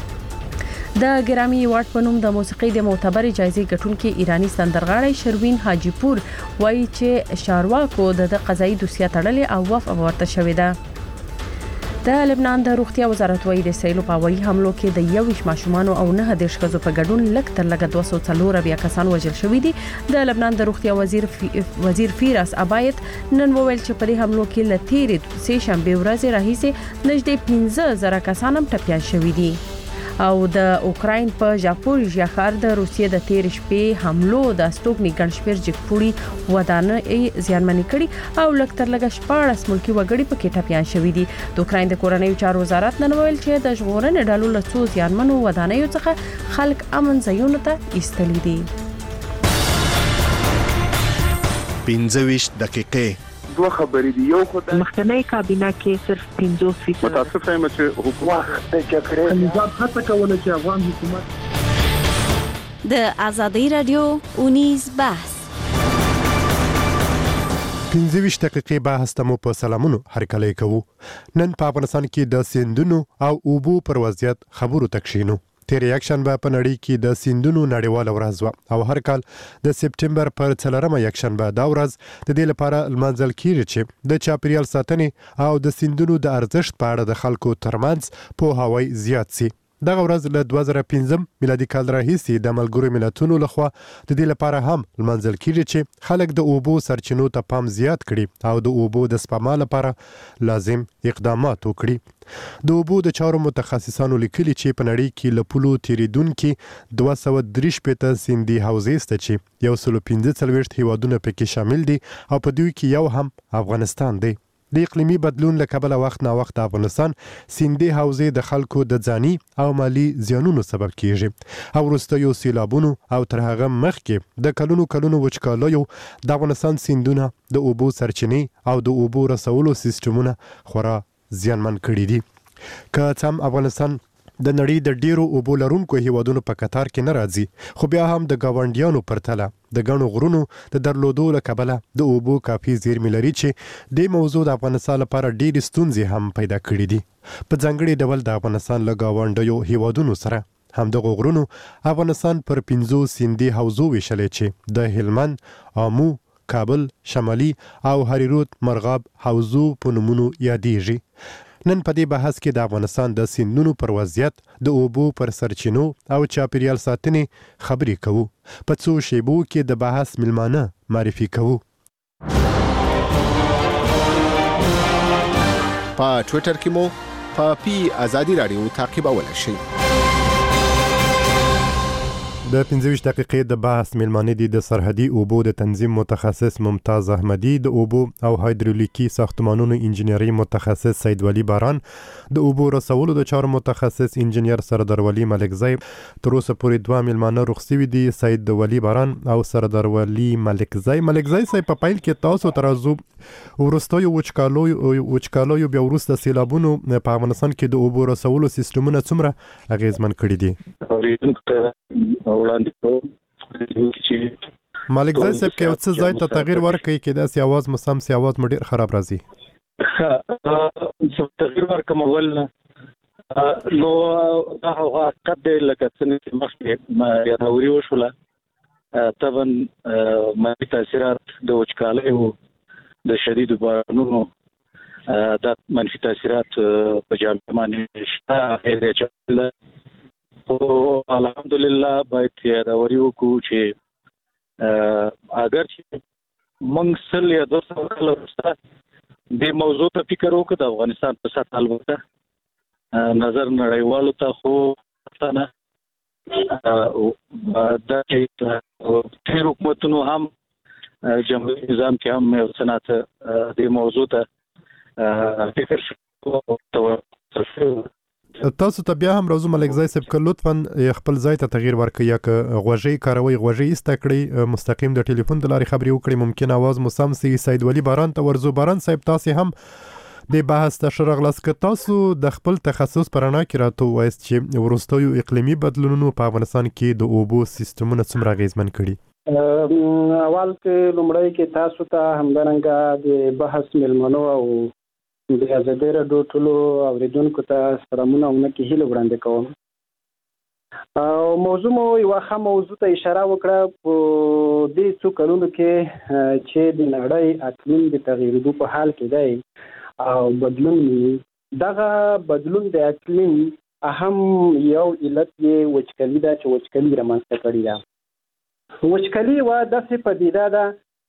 د ګرامي ایوارډ په نوم د موسیقۍ د معتبر جایزې ګټونکي ایرانی سندرغاړی شروین حاجی پور وایي چې شارواکو د قضایي دوسیه تړلې او وفا ورته شوې ده. د لبنان د روغتیا وزارت وایي د سیلو په وایي حملو کې د 21 ماشومان او 9 ښځو په ګډون لږ تر لږه 204 کسان وژل شوي دي. د لبنان د روغتیا وزیر فیراس ابایت نن وویل چې په دې حملو کې له تیرې سه شنبه ورځې راهیسې نږدې 15000 کسان هم ټپيان شوي دي. او د اوکراین په ژاپوریژیا ښار د روسیې د تیر شپې حملو د استوګنی ګڼشپیر جګپوړي ودانۍ زیانمنې کړي او لږ تر لږه 14 ملکی وګړي پکې ټپيان شوي دي. د اوکراین د کورنیو چارو وزارت نن ویل چې د ژغورنې ډلو له څو زیانمنو ودانیو څخه خلک امن ځایونو ته ایستلي دي. 15 دقیقې دوه خبرې دي. یو خدای مخکنی کابینه کې صرف 50% متاسف یم چې حکومت د جګړې نظام هڅه کوله چې افغان حکومت د ازادي رادیو 19 بحث 15 دقیقې بحث ته مو په سلامونو هرکلی کوو. نن په افغانستان کې د سیندونو او اوبو پر وضعیت خبرو تکشینو. تیر یکشنبه په نړۍ کې د سیندونو نړیواله ورځ و او هر کال د سپټمبر پر 4 یکشنبه دا ورځ د دې لپاره لمانځل کیږي چې د چاپیریال ساتنې او د سیندونو د ارزښت په اړه د خلکو ترمنځ پوهاوی زیات شي. دغه ورځ له 2015 میلادي کال راهیسې د ملګرو ملتونو لخوا د دې لپاره هم لمانځل کیږي چې خلک د اوبو سرچینو ته پام زیات کړي او د اوبو د سپما لپاره لازم اقدامات وکړي. د اوبو د چارو متخصصانو لیکلي چې په نړۍ کې له پولو تیریدونکي 243 سیندي حوزې شته چې 145 هیوادونه پکې شامل دي او په دوی کې یو هم افغانستان دی. د اقلیمي بدلون له کبله وخت نا وخت د افغانستان سیندي حوزې د خلکو د ځاني او مالی زیانونو سبب کیږي او وروستیو سیلابونو او تر هغه مخکې د کلونو وچکالیو د افغانستان سیندونه د اوبو سرچینې او د اوبو رسولو سیستمونه خورا زیانمن کړي دي. که څه هم افغانستان د نړۍ د ډیرو اوبو لرونکو هیوادونو په قطار کې نه راځي، خو بیا هم د گاونډیانو پرتله د غنو غرونو د درلودو له کبله د اوبو کافي زیرمې لري چې د موضوع د افغانستان لپاره ډېرې ستونزې هم پیدا کړې دي. په ځانګړي ډول د افغانستان له گاونډیو هیوادونو سره همدغه غرونو افغانستان پر 15 سیندي حوزو ویشلې چې د هلمند، آمو، کابل، شمالي او هریرود مرغاب حوزو په نومونو یادېږي. نن په دې بحث کې د افغانستان د سیندونو پر وضعیت، د اوبو پر سرچینو او چاپیریال ساتنې خبرې کوو. په څو شیبو کې د بحث ملمانه معرفي کوو. په ټویټر کې مو په پی ازادي رادیو تعقیبولی شئ. د 15 دقیقې د بحث میلمانه دي د سرحدي اوبو د تنظیم متخصص ممتاز احمدي، د اوبو او هایدرولیکي ساختمانونو انجینری متخصص سید ولی باران، د اوبو رسولو د چارو متخصص انجینر سردار ولی ملکزی. تر اوسه پورې دوه میلمانه رخ شوي دي، سید ولی باران او سردار ولی ملکزی. ملکزی صاحب په پیل کې تاسو ترازو ورستیو وچکالیو بیا وروسته سیلابونو په افغانستان کې د اوبو رسولو سیستمونه څومره اغیزمن کړي دي؟ ملکزی صاحب کې یو څه ځای ته تغییر ورکړي کې داسې اواز مو سم سي اواز مو ډېر خراب راځي. تغییر ورکړم اول نو دا هغه حقیقت دی لکه څنګه چې مخکې یادوري وشوله طبعا منفي تاثیرات د وچکالیو د شدیدو بارانونو دا منفي تاثیرات په جامعه باندې شته غیر چاپله خو الحمدلله باید یادوري وکړو چې اگر چې موږ سل یا 200 کال وروسته دې موضوع ته فکر وکړو د افغانستان په سطح البته نظر نړیوالو ته خو نه دا چې تیر حکومتونو هم جمهوریت نظام کې هم یو سنات دې موضوع ته فکر شو. تاسو ته بیا هم راځو ملکزی صاحب که لطفا خپل ځای ته تغییر ورکړئ یا که غوږی کاروئ غوږی ایسته کړئ مستقیم د ټلیفون د لارې خبرې وکړئ ممکن اواز مو سم سي. سید ولی باران ته ورځو. باران صاحب تاسو هم د بحث ته ښه راغلاست که تاسو د خپل تخصص په رڼا کې راته ووایاست چې وروستیو اقلیمي بدلونونو په افغانستان کې د اوبو سیستمونه څومره اغیزمن کړي؟ اول کې لومړی کې تاسو ته همدارنګه د بحث میلمنو او د ازادي راډیو ټولو اوریدونکو ته سلامونه او نیکې هیلې وړاندې کوم. او موضوع مو یوه ښه موضوع ته اشاره وکړه په دې څو کلونو کې چې د نړۍ اقلیم د تغییرېدو په حال کې دی او بدلون دغه بدلون د اقلیم اهم یو علت یې وچکلي ده چې وچکلي رامنځته کړې ده. وچکلي یوه داسې پدیده ده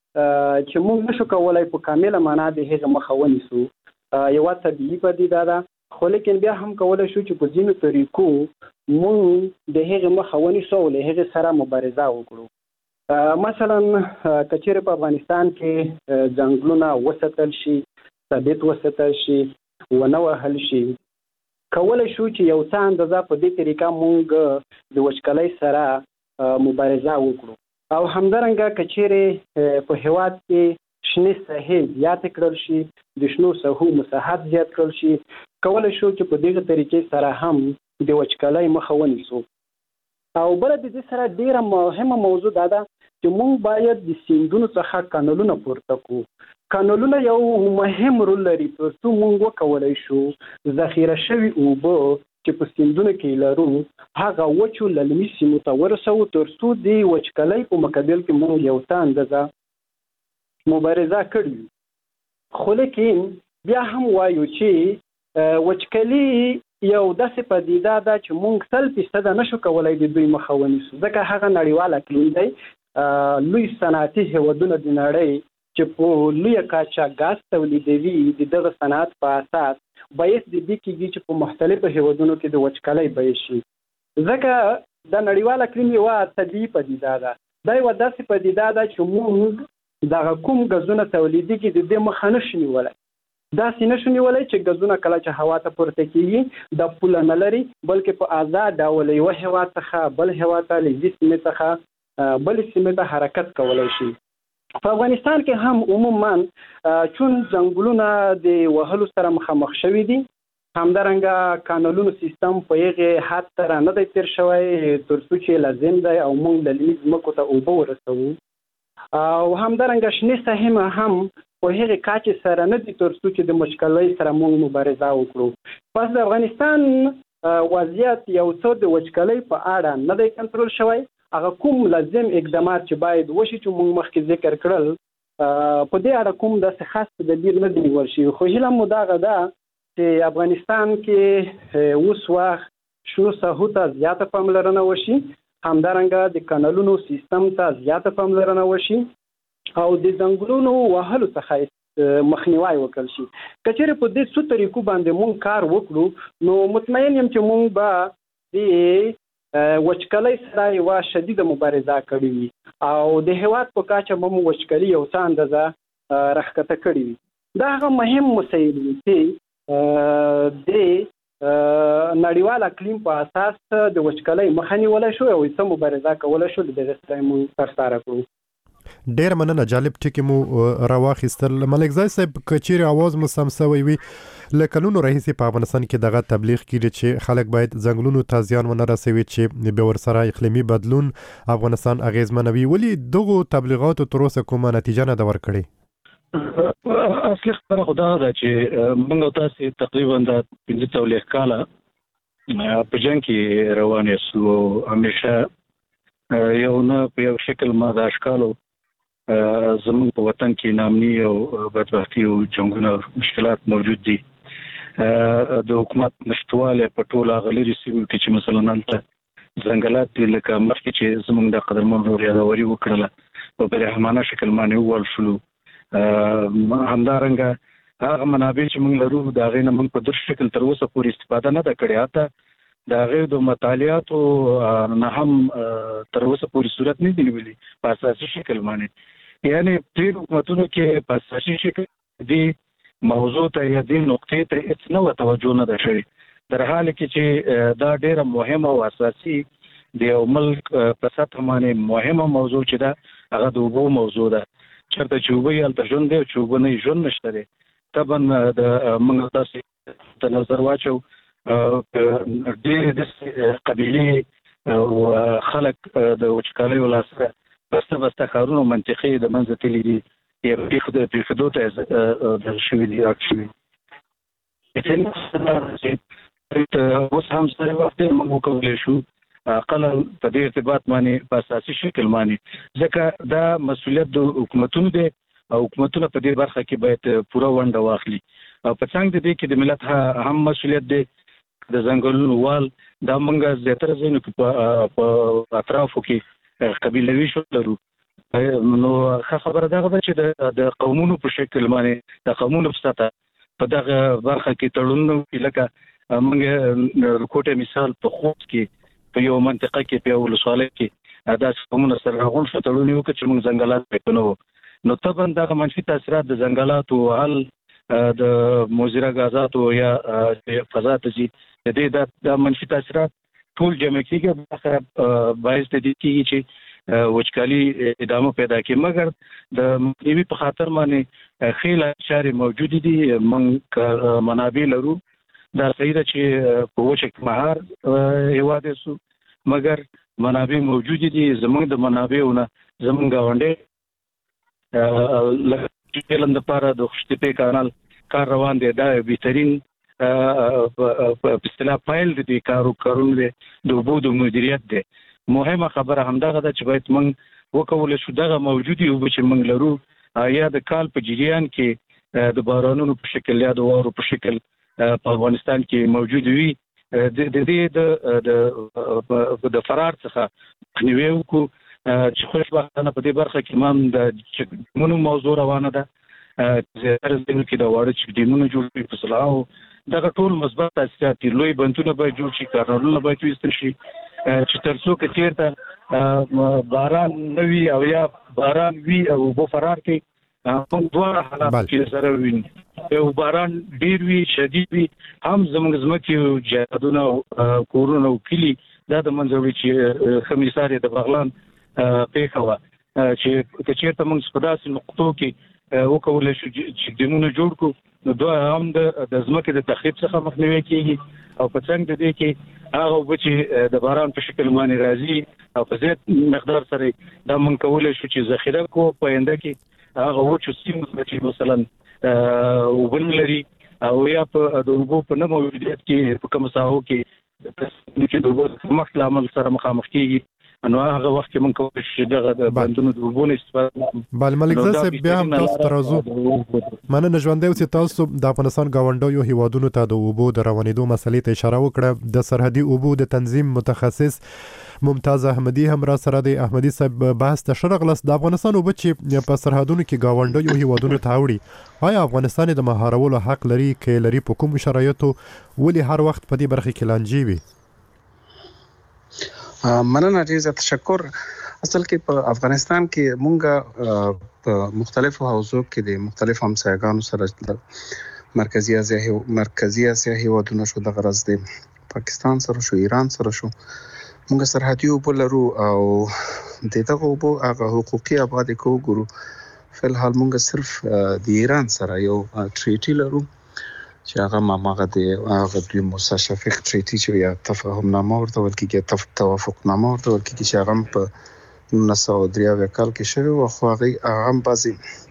چې موږ نشو کولی په کامله معنا د هغې مخه ونیسو. یوه طبیعي پدیده ده خو لیکن بیا هم کولی شو چې په ځینو طریقو موږ د هغې مخه ونیسو او له هغې سره مبارزه وکړو. مثلا که چیرې په افغانستان کې ځنګلونه وساتل شي، ثابت وساتل شي، ونه وهل شي، کولی شو چې یو څه اندازه په دې طریقه موږ د وچکالۍ سره مبارزه وکړو. او همدارنګه که چیرې په هېواد کې شنې ساحې زیاتې کړل شي، د شنو ساحو مساحت زیات کړل شي، کولی شو چې په دغه طریقې سره هم د وچکالۍ مخه ونیسو. او بله د دې سره ډیره مهمه موضوع دا ده چې موږ باید د سیندونو څخه کانالونه پورته کړو. کانالونه یو مهم رول لري تر څو موږ وکولی شو ذخیره شوي اوبه چې په سیندونو کې لرو هغه وچو للمي سیمو ته ورسوو تر څو د وچکالۍ په مقابل کې موږ یو څه اندازه مبارزه کړي. خو لیکن بیا هم وایو چې وچکالي یو داسې پدیده ده چې موږ 100% نشو کولی د دوی مخه ونیسو ځکه هغه نړیوال اقلیم دی. لوی صنعتي هیوادونه د نړۍ چې په لویه کچه ګاز تولیدوي د دغه صنعت په اساس باعث د دې کېږي چې په مختلفو هیوادونو کې د وچکالۍ باعث شي ځکه د نړیوال اقلیم یوه طبیعي پدیده ده. دا یوه داسې پدیده ده چې موږ دغه کوم ګازونه تولیدېږي د دې مخه نشو نیولی. داسې نشو نیولی چې ګازونه کله چې هوا ته پورته کېږي دا پوله نه لري بلکې په ازاد ډول یوه هېواد څخه بل هېواد ته له یوې سیمې څخه بلې سیمې ته حرکت کولی شي. په افغانستان کې هم عموما چون ځنګلونه د وهلو سره مخامخ شوي دي، همدارنګه کانالونو سیستم په هغې حد سره نه دی تیر شوی تر څو چې لازم دی او موږ للمي ځمکو ته اوبه ورسوو. او همدارنګه شنې ساحې هم په هغې کچې سره نه دي تر څو چې د وچکالۍ سره موږ مبارزه وکړو. پس د افغانستان وضعیت یو څه د وچکالۍ په اړه نه دی کنټرول شوی. هغه کوم لازم اقدامات چې باید وشي چې موږ مخکې ذکر کړل په دې اړه کوم داسې خاص تدابیر نه دي نیول شوي. خو هیله مو دغه ده چې افغانستان کې اوس وخت شنو ساحو ته زیاته پاملرنه وشي، همدارنګه د کانالونو سیستم ته زیاته پاملرنه وشي او د ځنګلونو وهلو څخه مخنیوي وکړل شي. کچېرې په دې څو طریقو باندې مونږ کار وکړو نو مطمئن یم چې مونږ به د وچکلۍ سره یوه شدیده مبارزه کړې وي او د هېواد په کچه به مو وچکلي یو څه اندازه راښکته کړې وي. دا هغه مهم مسایل دي چې د نړیوال اقلیم په اساس د وچکلۍ مخه نیولی شو او څه مبارزه کولی شو د دغې سره مونږ ترسره کړو. ډېر مننه، جالب ټکي مو راواخیستل. ملکزای صاحب که چیرې اواز مو سم سوی وي له کلونو راهیسې په افغانستان کې دغه تبلیغ کیږي چې خلک باید ځنګلونو ته زیان ونه رسوي چې بیا ورسره اقلیمي بدلون افغانستان اغیزمنوي. ولې دغو تبلیغاتو تر اوسه کومه نتیجه نه ده ورکړې؟ اصلي خبره خو دا ده چې موږ تاسې تقریبا د 15 کاله په جنګ کې روان یو همیشه یو نه په یو شکل ما د اشکالو زموږ په وطن کې نامني او بدبختي او جنګونه مشکلات موجود دي. د حکومت نشتواله په ټوله غلري سیمو کې چې مثلا نن ځنګلات دي لکه مخکې چې زموږ د قدرمن یادوري وکړله په برهمانه شکل باندې وول شلو. همدارنګه هغه منابع چې موږ لرو د هغې نه موږ په در شکل تر اوسه پورې استفاده نه ده کړې. حتی د هغې د مطالعاتو نه هم تر اوسه پورې صورت نه دی نیولي په اساسي شکل باندې. یعنې ډېرو حکومتونو کې په اساسي شکل دې موضوع ته یا دې نقطې ته هېڅ نه توجه نه ده شوې، در حال کې چې دا ډېره مهمه او اساسي د یو ملک په سطح باندې مهمه موضوع چې ده هغه د اوبو موضوع ده. چېرته چې اوبه یې هلته ژوند دی او چې اوبه نه ژوند نشته دی. طبعا د موږ تاسې ته نظر واچو ډېرې داسې قبیلې او خلک د وچکالیو له سره بسته بسته ښارونه منطقې د منځه تللي دي یا پرېښودو ته دغه شوي دي راک شوي. اوس هم سره وخت موږ وکولی شو اقلا په دې ارتباط باندې په اساسي شکل باندې، ځکه دا مسؤلیت د حکومتونو دی او حکومتونه په دې برخه کې باید پوره ونډه واخلي. او په څنګ د دې کې د ملت هم مسؤلیت دی. د ځنګلونو وال دا موږ زیاتره ځایونو کې په اطرافو کې قبیلوي شکل لرو. نو ښه خبره دغه ده چې د قومونو په شکل باندې د قومونو په سطحه په دغه برخه کې تړونونه وکړي. لکه موږ د کوټې مثال په خوست کې په یو منطقه کې په یو ولسوالۍ کې داسې قومونه سره راغونډ شو، تړون وکړ چې موږ ځنګلات پرې نه وو. نو طبعا دغه منفي تاثیرات د ځنګلاتو حل د مضره غازاتو یا فضا ته ځي، د دې د منفي تاثیرات ټول جمع کېږي، باخره باعث د دې کېږي چې وچکالي ادامه پیدا کړي. مګر د مخنیوي په خاطر باندې ښې لارې موجودې دي. موږ منابع لرو، دا صحیح ده چې په وچه مهار هېواد یې مګر منابع موجودې دي. زموږ د منابعو نه زموږ ګاونډی فعلا دپاره د خوشتپې کانال کار روان دی. دا بهترین په اصطلاح پایل د دې کارونو دی د اوبو د مدیریت دی. مهمه خبره همدغه ده چې باید موږ وکولی شو دغه موجودې اوبه چې موږ لرو یا د کال په جریان کې د بارانونو په شکل یا د واورو په شکل په افغانستان کې موجود وي، د دې د فرار څخه مخنیوی وکړو. چې خوشبختانه په دې برخه کې هم د چکډیمونو موضوع روانه ده. زیاتره ځایونو کې د واړه چکډیمونه جوړ شوي په سلاحو. دغه ټول مثبت تاثیرات دي. لوی بندونه باید جوړ شي، کانالونه باید ویستل شي چې تر څو که چېرته باران نه وي او یا باران وي او اوبه فرار کوي، موږ دواړه حالات کې سره وینو. یو باران ډېر وي، شدید وي، هم زموږ ځمکې جایدادونه کورونه او کلي دا د منځه وړي چې ښه مثال یې د بغلان پېښه وه چې که چېرته موږ په داسې نقطو کې وکولی شو چې ډیمونه جوړ کړو، نو دوه هم د ځمکې د تخریب څخه مخنیوی کېږي او په څنګ د دې کې هغه اوبه چې د باران په شکل باندې راځي او په زیات مقدار سره دا موږ کولی شو چې ذخیره کړو په آینده کې هغه وچو سیمو چې مثلا اوبه نه لري او یا په د اوبو په نه موجودیت کې په کومو ساحو کې د اوبو کمښت له امله سره مخامخ کېږي نو هغه وخت کې موږ کولی شو دغه د بندونو د اوبو نه استفاده بل ملک زه بیا هم تاسو ترازو مننه ژوندۍ اوسئ. تاسو د افغانستان گاونډیو هیوادونو ته د اوبو د روانېدو مسلې ته اشاره وکړه. د سرحدي اوبو د تنظیم متخصص ممتاز احمدي هم را سره د احمدي صاحب بحث ته شرغلس. د افغانستان اوبه چې په سرحدونو کې گاونډیو هیوادونو ته وړي، آیا افغانستان د مهارولو حق لري کې لري؟ په کوم شرایطو ولې هر وخت په دې برخه کې لانجې وي؟ مننه، ډیر زیات تشکر. اصل کې په افغانستان کې مونږ په مختلفو حوزو کې د مختلفو همسایګانو سره مرکزی اسیا هیوادونو شو، د غرض د پاکستان سره شو، ایران سره شو، مونږ سرحدي اوبه لرو او د دغه اوبو هغه حقوقي ابعاد کو ګورو. فلحال مونږ صرف د ایران سره یو ټریټي لرو چې هغه ماغه د هغه دوی مشافق ټریټي چې یا تفاهم نامه ورته ورکیږي، توافق نامه ورته ورکیږي چې هغه په 1993 کال کې شوی او خو هغه هم بعضي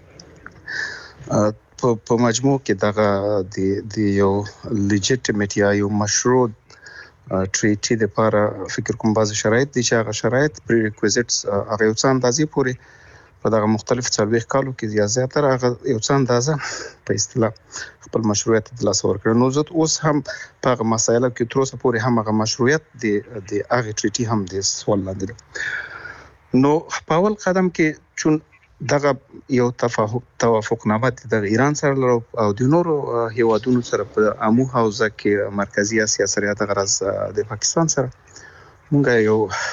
په مجموع کې دغه د یو لیجیټیمیټ یا یو مشروع ټریټي د لپاره فکر کوم بعضي شرایط دي چې هغه شرایط پری ریکویزټس هغه یو څه اندازې پورې په دغه مختلف څلوېښت کالو کې یا زیاتره هغه یو څه اندازه په اصطلاح خپل مشروعیت د لاس ورکړ. نو زه اوس هم په هغه مسایلو کې تر اوسه پورې هم هغه مشروعیت د هغه ټریټي هم د سوال لاندې دی. نو په اول قدم کې چون دغه یو توافق نامه د ایران سره لرو او د نورو هیوادونو سره په عامو حوزه کې مرکزی اسیا سره د غرض د پاکستان سره مونږ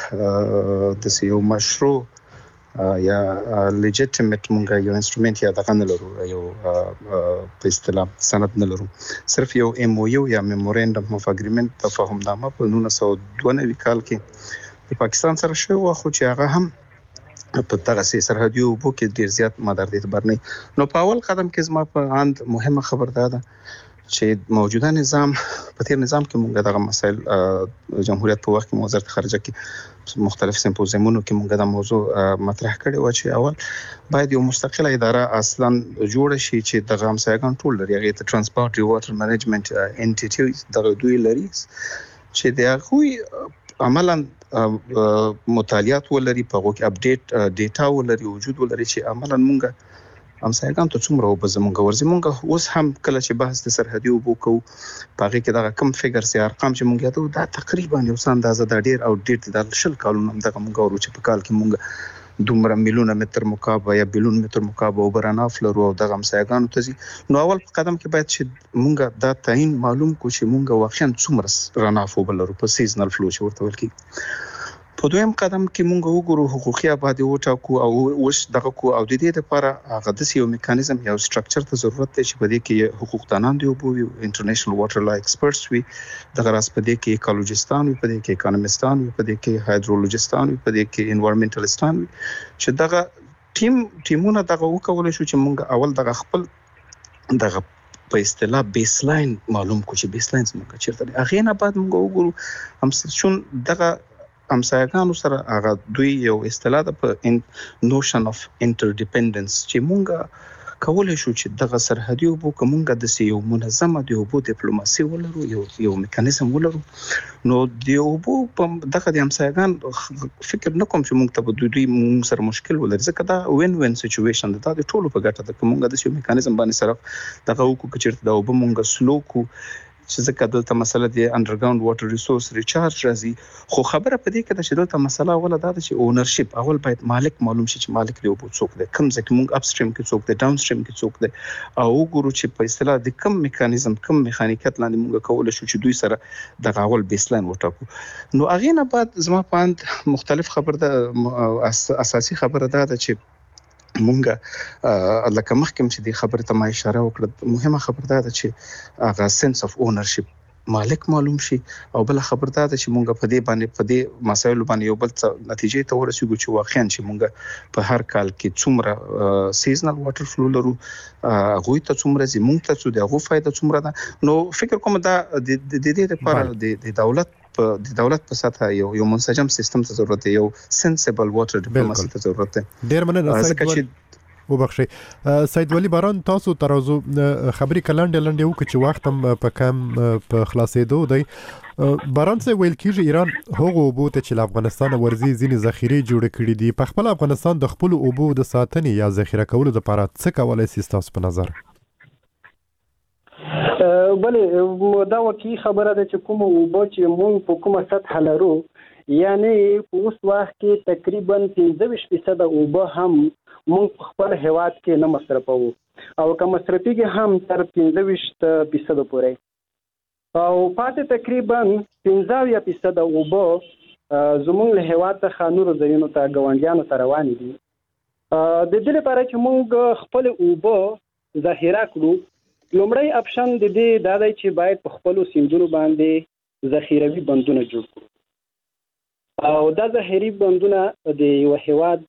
یو مشروع یا لیجیټیمیټ مونږ یو انسټرومنت یا دغه نه لرو، یو په اصطلاح سند نه لرو. صرف یو ام او یو یا میمورندم اف اګریمنت تفاهم نامه په 1992 کال کې د پاکستان سره شوی و، خو چې هغه هم په دغه سرحدي اوبو کې ډیر زیات مدار دي اعتبار نه. نو په اول قدم کې زما په اند مهمه خبر ده چې موجوده نظام په تیر نظام کې موږ دغه مسائل جمهوریت په وخت کې وزارت خارجه کې مختلف سمپوزیمونو کې موږ دا موضوع مطرح کړی و چې اول باید یو مستقله اداره اصلا جوړ شي چې دغه همسایګان ټول لري، هغه ته ترانسپورت واټر مینجمنت انټیټي دغه دوی لري چې د هغه عملاً مطالعات ولري، په هغه کې اپډیټ ډیټا ولري، وجود ولري چې عملاً موږ همسایګان ته څومره اوبه زموږ ورځي. موږ اوس هم کله چې بحث د سرحدي اوبو کوو په هغې کې دغه کم فګرس یا ارقام چې موږ یادو دا تقریبا یو څه اندازه دا ډېر او ډېر د 10 کالونو همدغه موږ ورو چې په کال کې موږ دومره میلیونه متر مکعب یا بیلون متر مکعب اوبه راناف لرو او دغه همسایګانو ته ځي. نو اول په قدم کې باید چې موږ دا تعین معلوم کړو چې موږ واقعا څومره راناف اوبه لرو په سیزنل فلو چې ورته ویل کېږي. په دویم قدم کې موږ وګورو حقوقي ابعاد وټاکو او اوس دغه کو او د دې لپاره هغه د یو میکانیزم یا سټرکچر ته ضرورت دی چې په دې کې حقوق دانان دی او انټرنیشنل واټر لا ایکسپرټس وي، دغه راس په دې کې ایکولوژیستان وي، په دې کې اکونومیستان وي، په دې کې هایدرولوژیستان وي، په دې کې انوایرنمنټالیستان وي چې دغه ټیمونه دغه وکول شو چې موږ اول دغه خپل دغه په اصطلاح بیس لاین معلوم کو چې بیس لاین څنګه چیرته دی. هغه نه بعد موږ وګورو هم شون دغه همسایګانو سره هغه دوی یو اصطلاح ده په نوشن اف انټرډیپندنس چې مونږ کولای شو چې دغه سرحدي اوبو کومه د یو منظمه د اوبو ډیپلوماسي ولرو، یو میکانیزم ولرو. نو د اوبو په دغه د همسایګان فکر نکوم چې مونږ ته دوی مونږ سره مشکل ولري، ځکه دا وین وین سچويشن ده، د ټولو په ګټه ده چې مونږ د یو میکانیزم باندې سره دغه وکړو چې د اوبو مونږ سلوکو چې ځکه دلته مسله د انډرګراوند واټر ریسورس ریچارج راځي. خو خبره په دې کې ده چې دلته مسله ولا دا چې اونرشپ اول باید مالک معلوم شي چې مالک دی اوبو څوک دی، کوم ځکه موږ اپ سټریم کې څوک دی، ډاون سټریم کې څوک دی، او وګورو چې په اصطلاح د کوم میکانیزم کوم میخانیکت لاندې موږ کولای شو چې دوی سره دغه اول بیس لاین وټاکو. نو هغه نه بعد زما په اند مختلف خبر ده، اساسي خبره ده چې مونږه لکه مخکې چې د خبرې ته ما اشاره وکړه، مهمه خبر ده چې هغه سنس اف اونرشپ مالک معلوم شي، او بل خبر ده چې مونږ په دې مسایلو باندې یو بل نتیجې ته ورسېږو چې واقعا چې مونږ په هر کال کې څومره سیزنل واټر فلو لرو، هغوی ته څومره زی مونږ ته څو د هغو فایده څومره ده. نو فکر کوم دا د دې لپاره د دولت په سطح یو منسجم سیستم ته ضرورت دی، یو سنسیبل واټر ډیپلوماسي ته ضرورت دی. ډیر مننه وبخښي سید ولی باران تاسو ترازو خبري کلنډ یو چې وخت هم په کم په خلاصېدو دی باران څه ویل کیږي ایران هغه اوبو ته چې افغانستان ورزي ځینې ذخیره جوړ کړي دي په خپل افغانستان د خپل اوبو د ساتنې یا ذخیره کولو لپاره څه کولای شي تاسو په نظر بلې دا واقعي خبره ده چې کوم اوبو چې موږ په کومه سطح لرو یعنی په اوس وخت کې تقریبا 25% اوبه هم موږ په خپل هیواد کې نه مصرفوو او که مصرفيږي هم تر 15% پورې او پاتې تقریبا 15% اوبه زموږ له هیواد څخه نورو ځایونو ته ګاونډیانو ته روانې دي د دې لپاره چې موږ خپل اوبه ذخیره کړو لومړی اپشن د دې دا دی چې باید په خپل سیندونو باندې ذخیروي بندونه جوړ کړو او دا ذخیروي بندونه د یو هیواد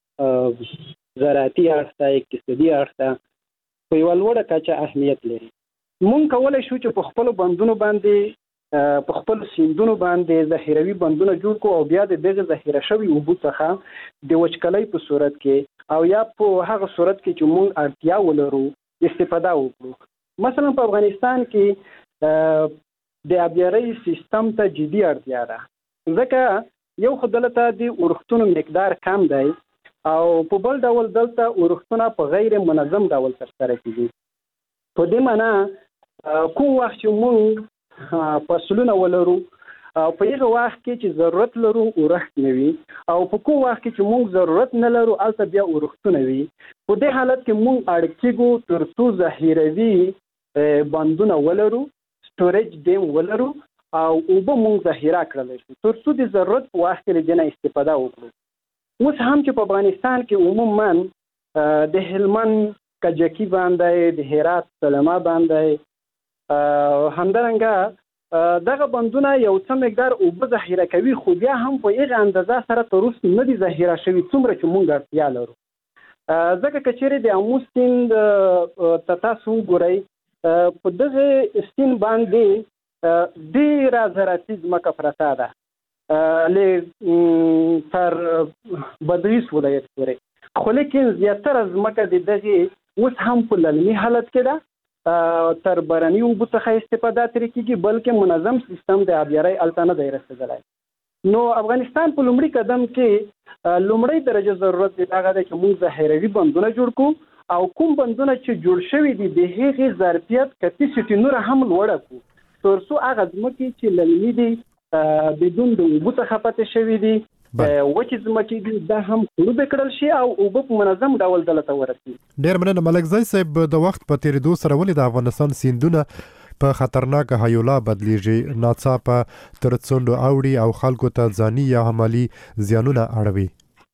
زراعتي اړخ اقتصادي اړخ په یو لوړه کچه اهمیت لري مونږ کولای شو چې په خپل بندونو باندې په خپل سیندونو باندې ذخیروي بندونه جوړ کړو او بیا د دغه ذخیره شوی اوبو څخه د وچکلۍ په صورت کې او یا په هغه صورت کې چې مونږ اړتیا ولرو استفاده وکړو مثلا په افغانستان کې د آبیارۍ سیستم ته جدي اړتیا ده ځکه یو خدلته د اورښتونو مقدار کم دی او په بل ډول دلته اورښتونه په غیر منظم ډول ترسره کیږي په دې معنی کوم وخت چې موږ فصلونه ولرو په هغه وخت کې چې ضرورت لرو اورښت نه وي او په کوم وخت کې چې موږ ضرورت نه لرو البته بیا اورښتونه وي په دې حالت کې موږ اړ کېږو ترڅو ذخیروي بندونه ولرو سټوریج ډیم ولرو او اوبه مونږ ذخیره کړلی شو ترڅو د ضرورت په وخت کې له نه استفاده وکړو اوس هم چې په افغانستان کې عموما د هلمند کجکي باندې د هرات سلما باندې همدارنګه دغه بندونه یو څه مقدار اوبه ذخیره کوي خو بیا هم په هغه اندازه سره تر اوسه نه دي ذخیره شوي څومره چې مونږ اړتیا لرو ځکه که چیرې د آمو سیند ته تاسو وګورئ په دغه سیند باندې ډیره زراعتي ځمکه پرته ده تر بادغیس ولایت پورې خو لیکن زیاتره ځمکه د دغه اوس هم په للمي حالت کې ده تر باراني اوبو څخه استفاده ترې کېږي بلکې منظم سیستم د آبیارۍ هلته نه دی رسېدلی نو افغانستان په لومړي قدم کې لومړی درجه ضرورت دی هغه دی چې موږ ذخیروي بندونه جوړ کړو او کوم بندونه چې جوړ شوي دي د هغې ظرفیت کپیسټي نوره هم لوړه کړو ترڅو هغه ځمکې چې للمي دي بدون د اوبو څخه پاتې شوي دي وچې ځمکې دي دا هم خړوبې کړل شي او اوبه په منظم ډول دلته ورسي ډېر مننه ملکزی صاحب د وخت په تېرېدو سره ولې د افغانستان سیندونه په خطرناکه هیولا بدلیږي ناڅاپه تر څنډو اوړي او خلکو ته ځاني یا عملي زیانونه اړوي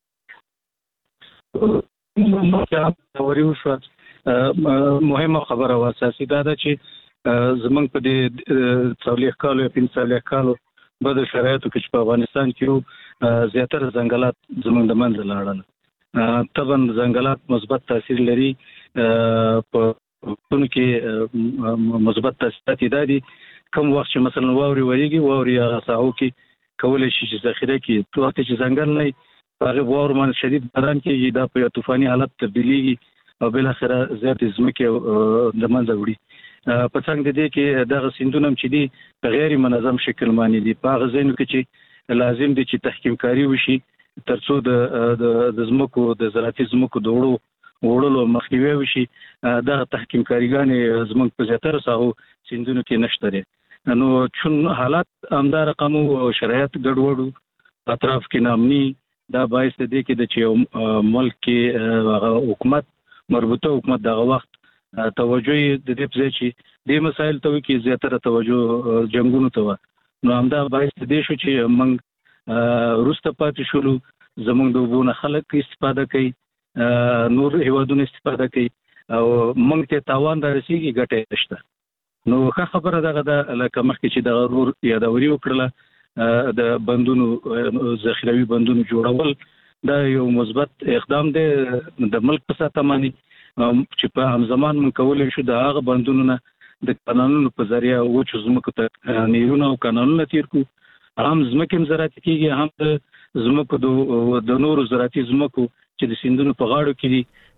مهمه خبره او اساسي دا ده چې زمونږ په دې 40 کالو یا 45 کالو بعد شرایطو کې چې په افغانستان کې زیاتره ځنګلات زمونږ د منځه لاړل طبعا ځنګلات مثبت تاثیر لري په ټول کې مثبت تاثیرات دي کوم وخت چې مثلا واوري وریږي واوري ساحو کې کولای شي چې ذخیره کې تو وخت چې ځنګل نه هغه واور من شدید باران کې دا په طوفاني حالت تبدیلیږي او بل اخره زیات ځمکه د منځه وړي په څنګه دي کې دغه سیندونه چې دي په غیر منظم شکل باندې دي په غزینو کې چې لازم دي چې تحکیم کاری وشي ترڅو د زمکو د زراعتي زمکو د وړلو مخنیوي وشي دغه تحکیم کاریګان زموږ په زیاتره ساحو سیندونو کې نشته دي نو چون حالات همدا رقم او شرایط ګډوډ اطراف کې نامني دا باعث دي کې چې ملک کې حکومت مربوطه حکومت دغه وخت توجه د دې په چې د مسایل ته کې زیاتره توجه جنگونو ته نو همدا باعث دي چې موږ روسته پاتې شولو زموږ د وبونه خلک استفاده کوي نور هیوادونه استفاده کوي او موږ ته تاوان رسیږي ګټه نشته نو ښه خبره دغه د لکه مخکې چې د غرور یادوري وکړه د بندونو ذخیروي بندونو جوړول دا یو مثبت اقدام دی د ملک په ساتنه چې په هم زمان من کولای شو د هغه بندونو نه د قانونونو په ذریعہ وچو زمکو ته نیرونه او قانونونه تیر کو هم زمکه زراعتي کیږي هم د زمکو د نورو زراعتي زمکو چې د سیندونو په غاړو کې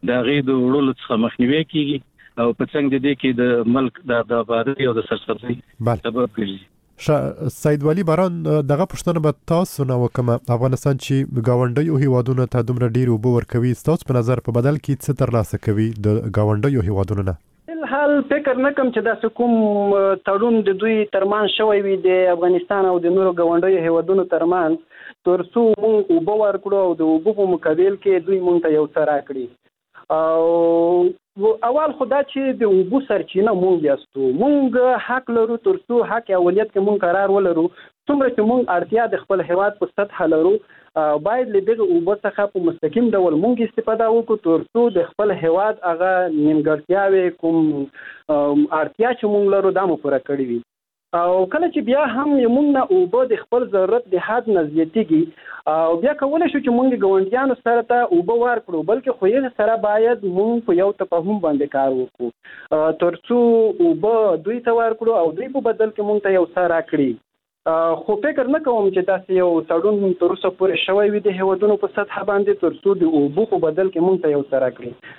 د غي د وړلو څخه مخنیوي کیږي او په څنګه دې کې د ملک د آبادی او د سرسبزي سبب ګرځي. سید ولی باران دغه پښتنه به تاسو نه وکم افغانستان چې گاونډي او هیوادونو ته دومره ډیر وبو ورکوي تاسو په نظر په بدل کې څه ترلاسه کوي د گاونډي او هیوادونو نه؟ حال فکر نه کوم چې دا کوم تړون د دوی ترمان شوی وي د افغانستان او د نورو ګاونډیو هیوادونو ترمان ترڅو موږ وبو ورکړو او د وبو په مقابل کې دوی موږ ته یو څه راکړي او اول خدا چې د وبو سرچینه موږ یاستو موږ حق لرو ترڅو حق اولیت کې موږ قرار ولرو څومره چې موږ اړتیا د خپل هیواد په سطح لرو باید له دغه وبو څخه په مستقیم ډول موږ استفاده وکړو ترڅو د خپل هیواد هغه نیمګړتیاوې کوم اړتیا چې موږ لرو دا مو پوره کړې وي او کله چې بیا هم موږ نه وبو د خپل ضرورت د حد نه زیاتېږي او بیا کولی شو چې موږ ګاونډیانو سره ته وبو ورکړو بلکې خو یې سره باید موږ په یو تفاهم باندې کار وکړو ترڅو وبو دوی ته ورکړو او دوی په بدل کې موږ ته یو څه راکړي. خو فکر نه کوم چې تاسو یو تړون تر اوسه پورې شوی وي د هیوادونو په سطح باندې ترڅو د اوبو په بدل کې موږ ته یو څه راکړي.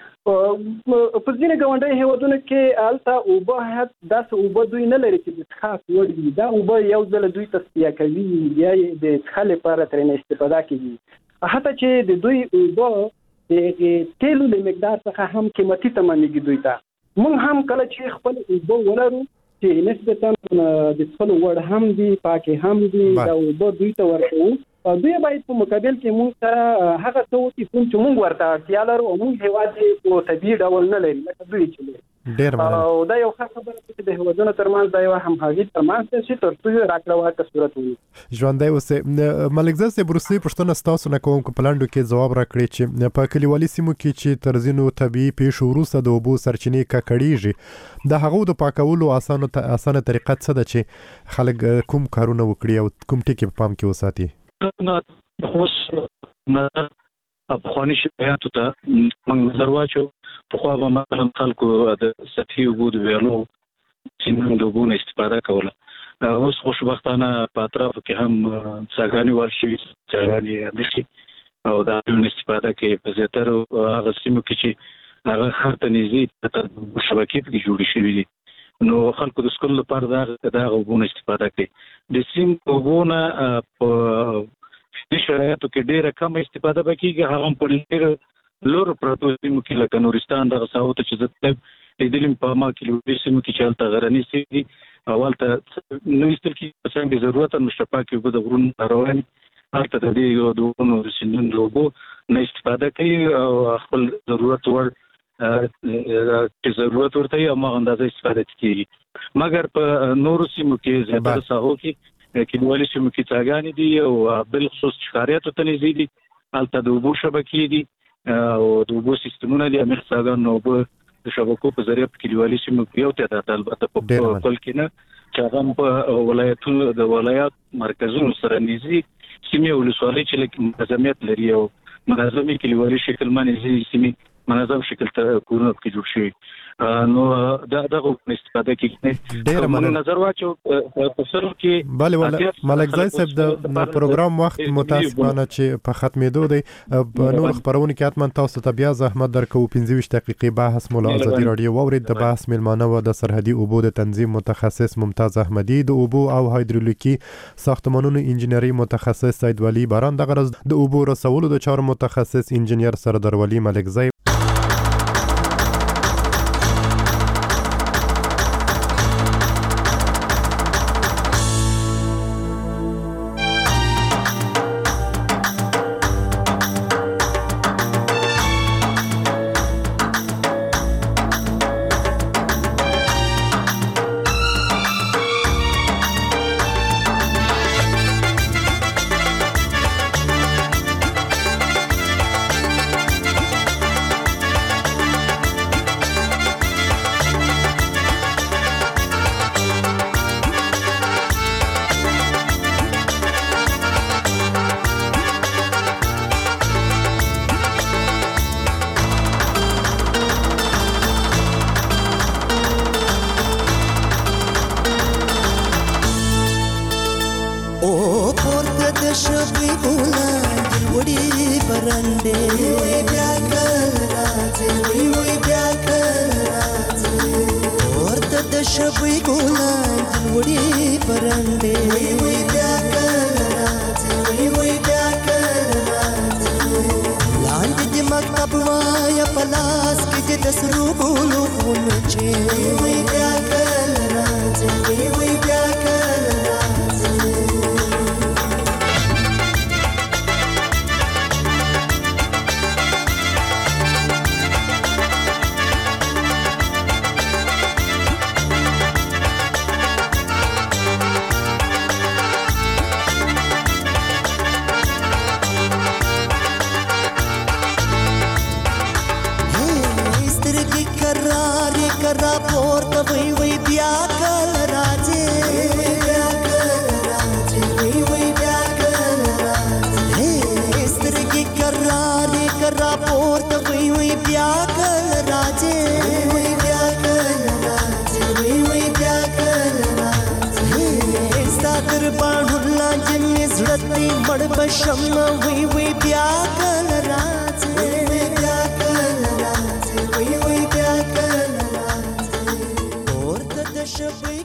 په ځینې ګاونډي هیوادونو کې هلته اوبه داسې اوبه دوی نه لري چې د څښاک وړ وي دا اوبه یو ځل دوی تصفیه کوي بیا یې د څښلو لپاره ترېنه استفاده کوي حتی چې د دوی اوبه د تیلو له مقدار څخه هم قیمتي تمامېږي دوی ته. موږ هم کله چې خپل اوبه ولرو چې نسبتاً د څښلو وړ هم دي پاکې هم دي دا اوبه دوی ته ورکوو او دوی باید په مقابل کې موږ سره هغه څه وکړي کوم چې موږ ورته اړتیا لرو او موږ هیواد یې په طبیعي ډول نه لري لکه دوی چې لري. او دا یو ښه خبره ده چې د هیوادونو ترمنځ دا یوه همغږي ترمنځ شي ترڅو یې راکړه ورکړه صورت ونیسي. ژوندی اوسئ. ملکزاد صاحب وروستۍ پوښتنه ستاسو نه کوم که په لنډو کې ځواب راکړئ چې په کلیوالي سیمو کې چې تر ځینو طبیعي پیښو وروسته د اوبو سرچینې ککړېږي د هغو د پاکولو اسانه طریقه څه ده چې خلک کوم کارونه وکړي او کوم ټکي په پام کې وساتي؟ اوس افغاني شرایطو ته موږ نظر واچو پخوا به مثلا خلکو د سطحي اوبو د ویالو سیندونو د اوبو نه استفاده کوله اوس خوشبختانه په اطرافو کې هم څاګانې وال شوي څاګانې دشي او د هغو استفاده کوي په زیاترو هغه سیمو کې چې هغه ښار ته نږدې شبکې پکې جوړې شوي دي نو خلکو د څښلو لپاره د هغه اوبو نه استفاده کوي. د سیم اوبو نه په دې شرایطو کې ډېره کمه استفاده به کېږي هغه هم په ډېرو لوړو پرتو سیمو کې لکه نورستان دغه ساحو ته چې زه لیدلم په ما کلیوالي سیمو کې چې هلته غرني سیمې دي او هلته نه ایستل کېږي په څنګ ضرورت نشته پاکې اوبه د غرونو روانې هلته د دې د غرونو د سیندونو د اوبو نه استفاده کوي او خپل ضرورت وړ چې ضرورت ورته یې هماغه اندازه استفاده کېږي مګر په نورو سیمو کې زیاتره ساحو کې کلیوالي سیمو کې څاګانې دي او بالخصوص ښکاریاتو ته نږدې دي هلته د اوبو شبکې دي او د اوبو سیستمونه دي عمیق څاګانو اوبه د شبکو په ذریعه په کلیوالي سیمو کې یو تعداد البته په کل کې نه چې هغه په ولایتونو د ولایت مرکزونو سره نږدې سیمې ولسوالۍ چې منظمیت لري او منظمې کلیوالي شکل باندې سیمې منظم شکل ته کورونه پکې جوړ شوي نو دغه استفاده کوي ډېر مننه نظر واچو په سر کې بله ملکزاد صاحب د پروګرام وخت متاسفانه چې په ختمېدو دی په نور خبرونه کې حتما تاسو ته بیا زحمت درکوو 25 دقیقې بحث مو له ازادي راډیو واورید د بحث میلمانه و د سرحدي اوبو د تنظیم متخصص ممتاز احمدي د اوبو او هایدرولیکي ساختمانونو انجینري متخصص سید ولی باران دغه ورځ د اوبو رسولو د چارو متخصص انجینر سردار ولی ملکزاد شبي بولا وړي پرندې بیا کله راځي وی وی بیا کله راځي ورته د شبي ګلان وړي پرندې وی وی بیا کله راځي وی وی بیا کله راځي لاندې د مکتب وایا پلاس کې د سرو ګلو غونچې وی وی بیا کله راځي وی وی بیا کله راځي کرا پورته وی وی بیا کله راځي بیا کله راځي وی وی بیا کله راځي سترګې کرارې کرا پورته وی وی بیا کله راځي وی بیا کله راځي وی وی بیا کله راځي ستادر باندې لاندې زړتې مړ بشم وی وی بیا کله راځي وی بیا کله راځي وی وی بیا کله شبي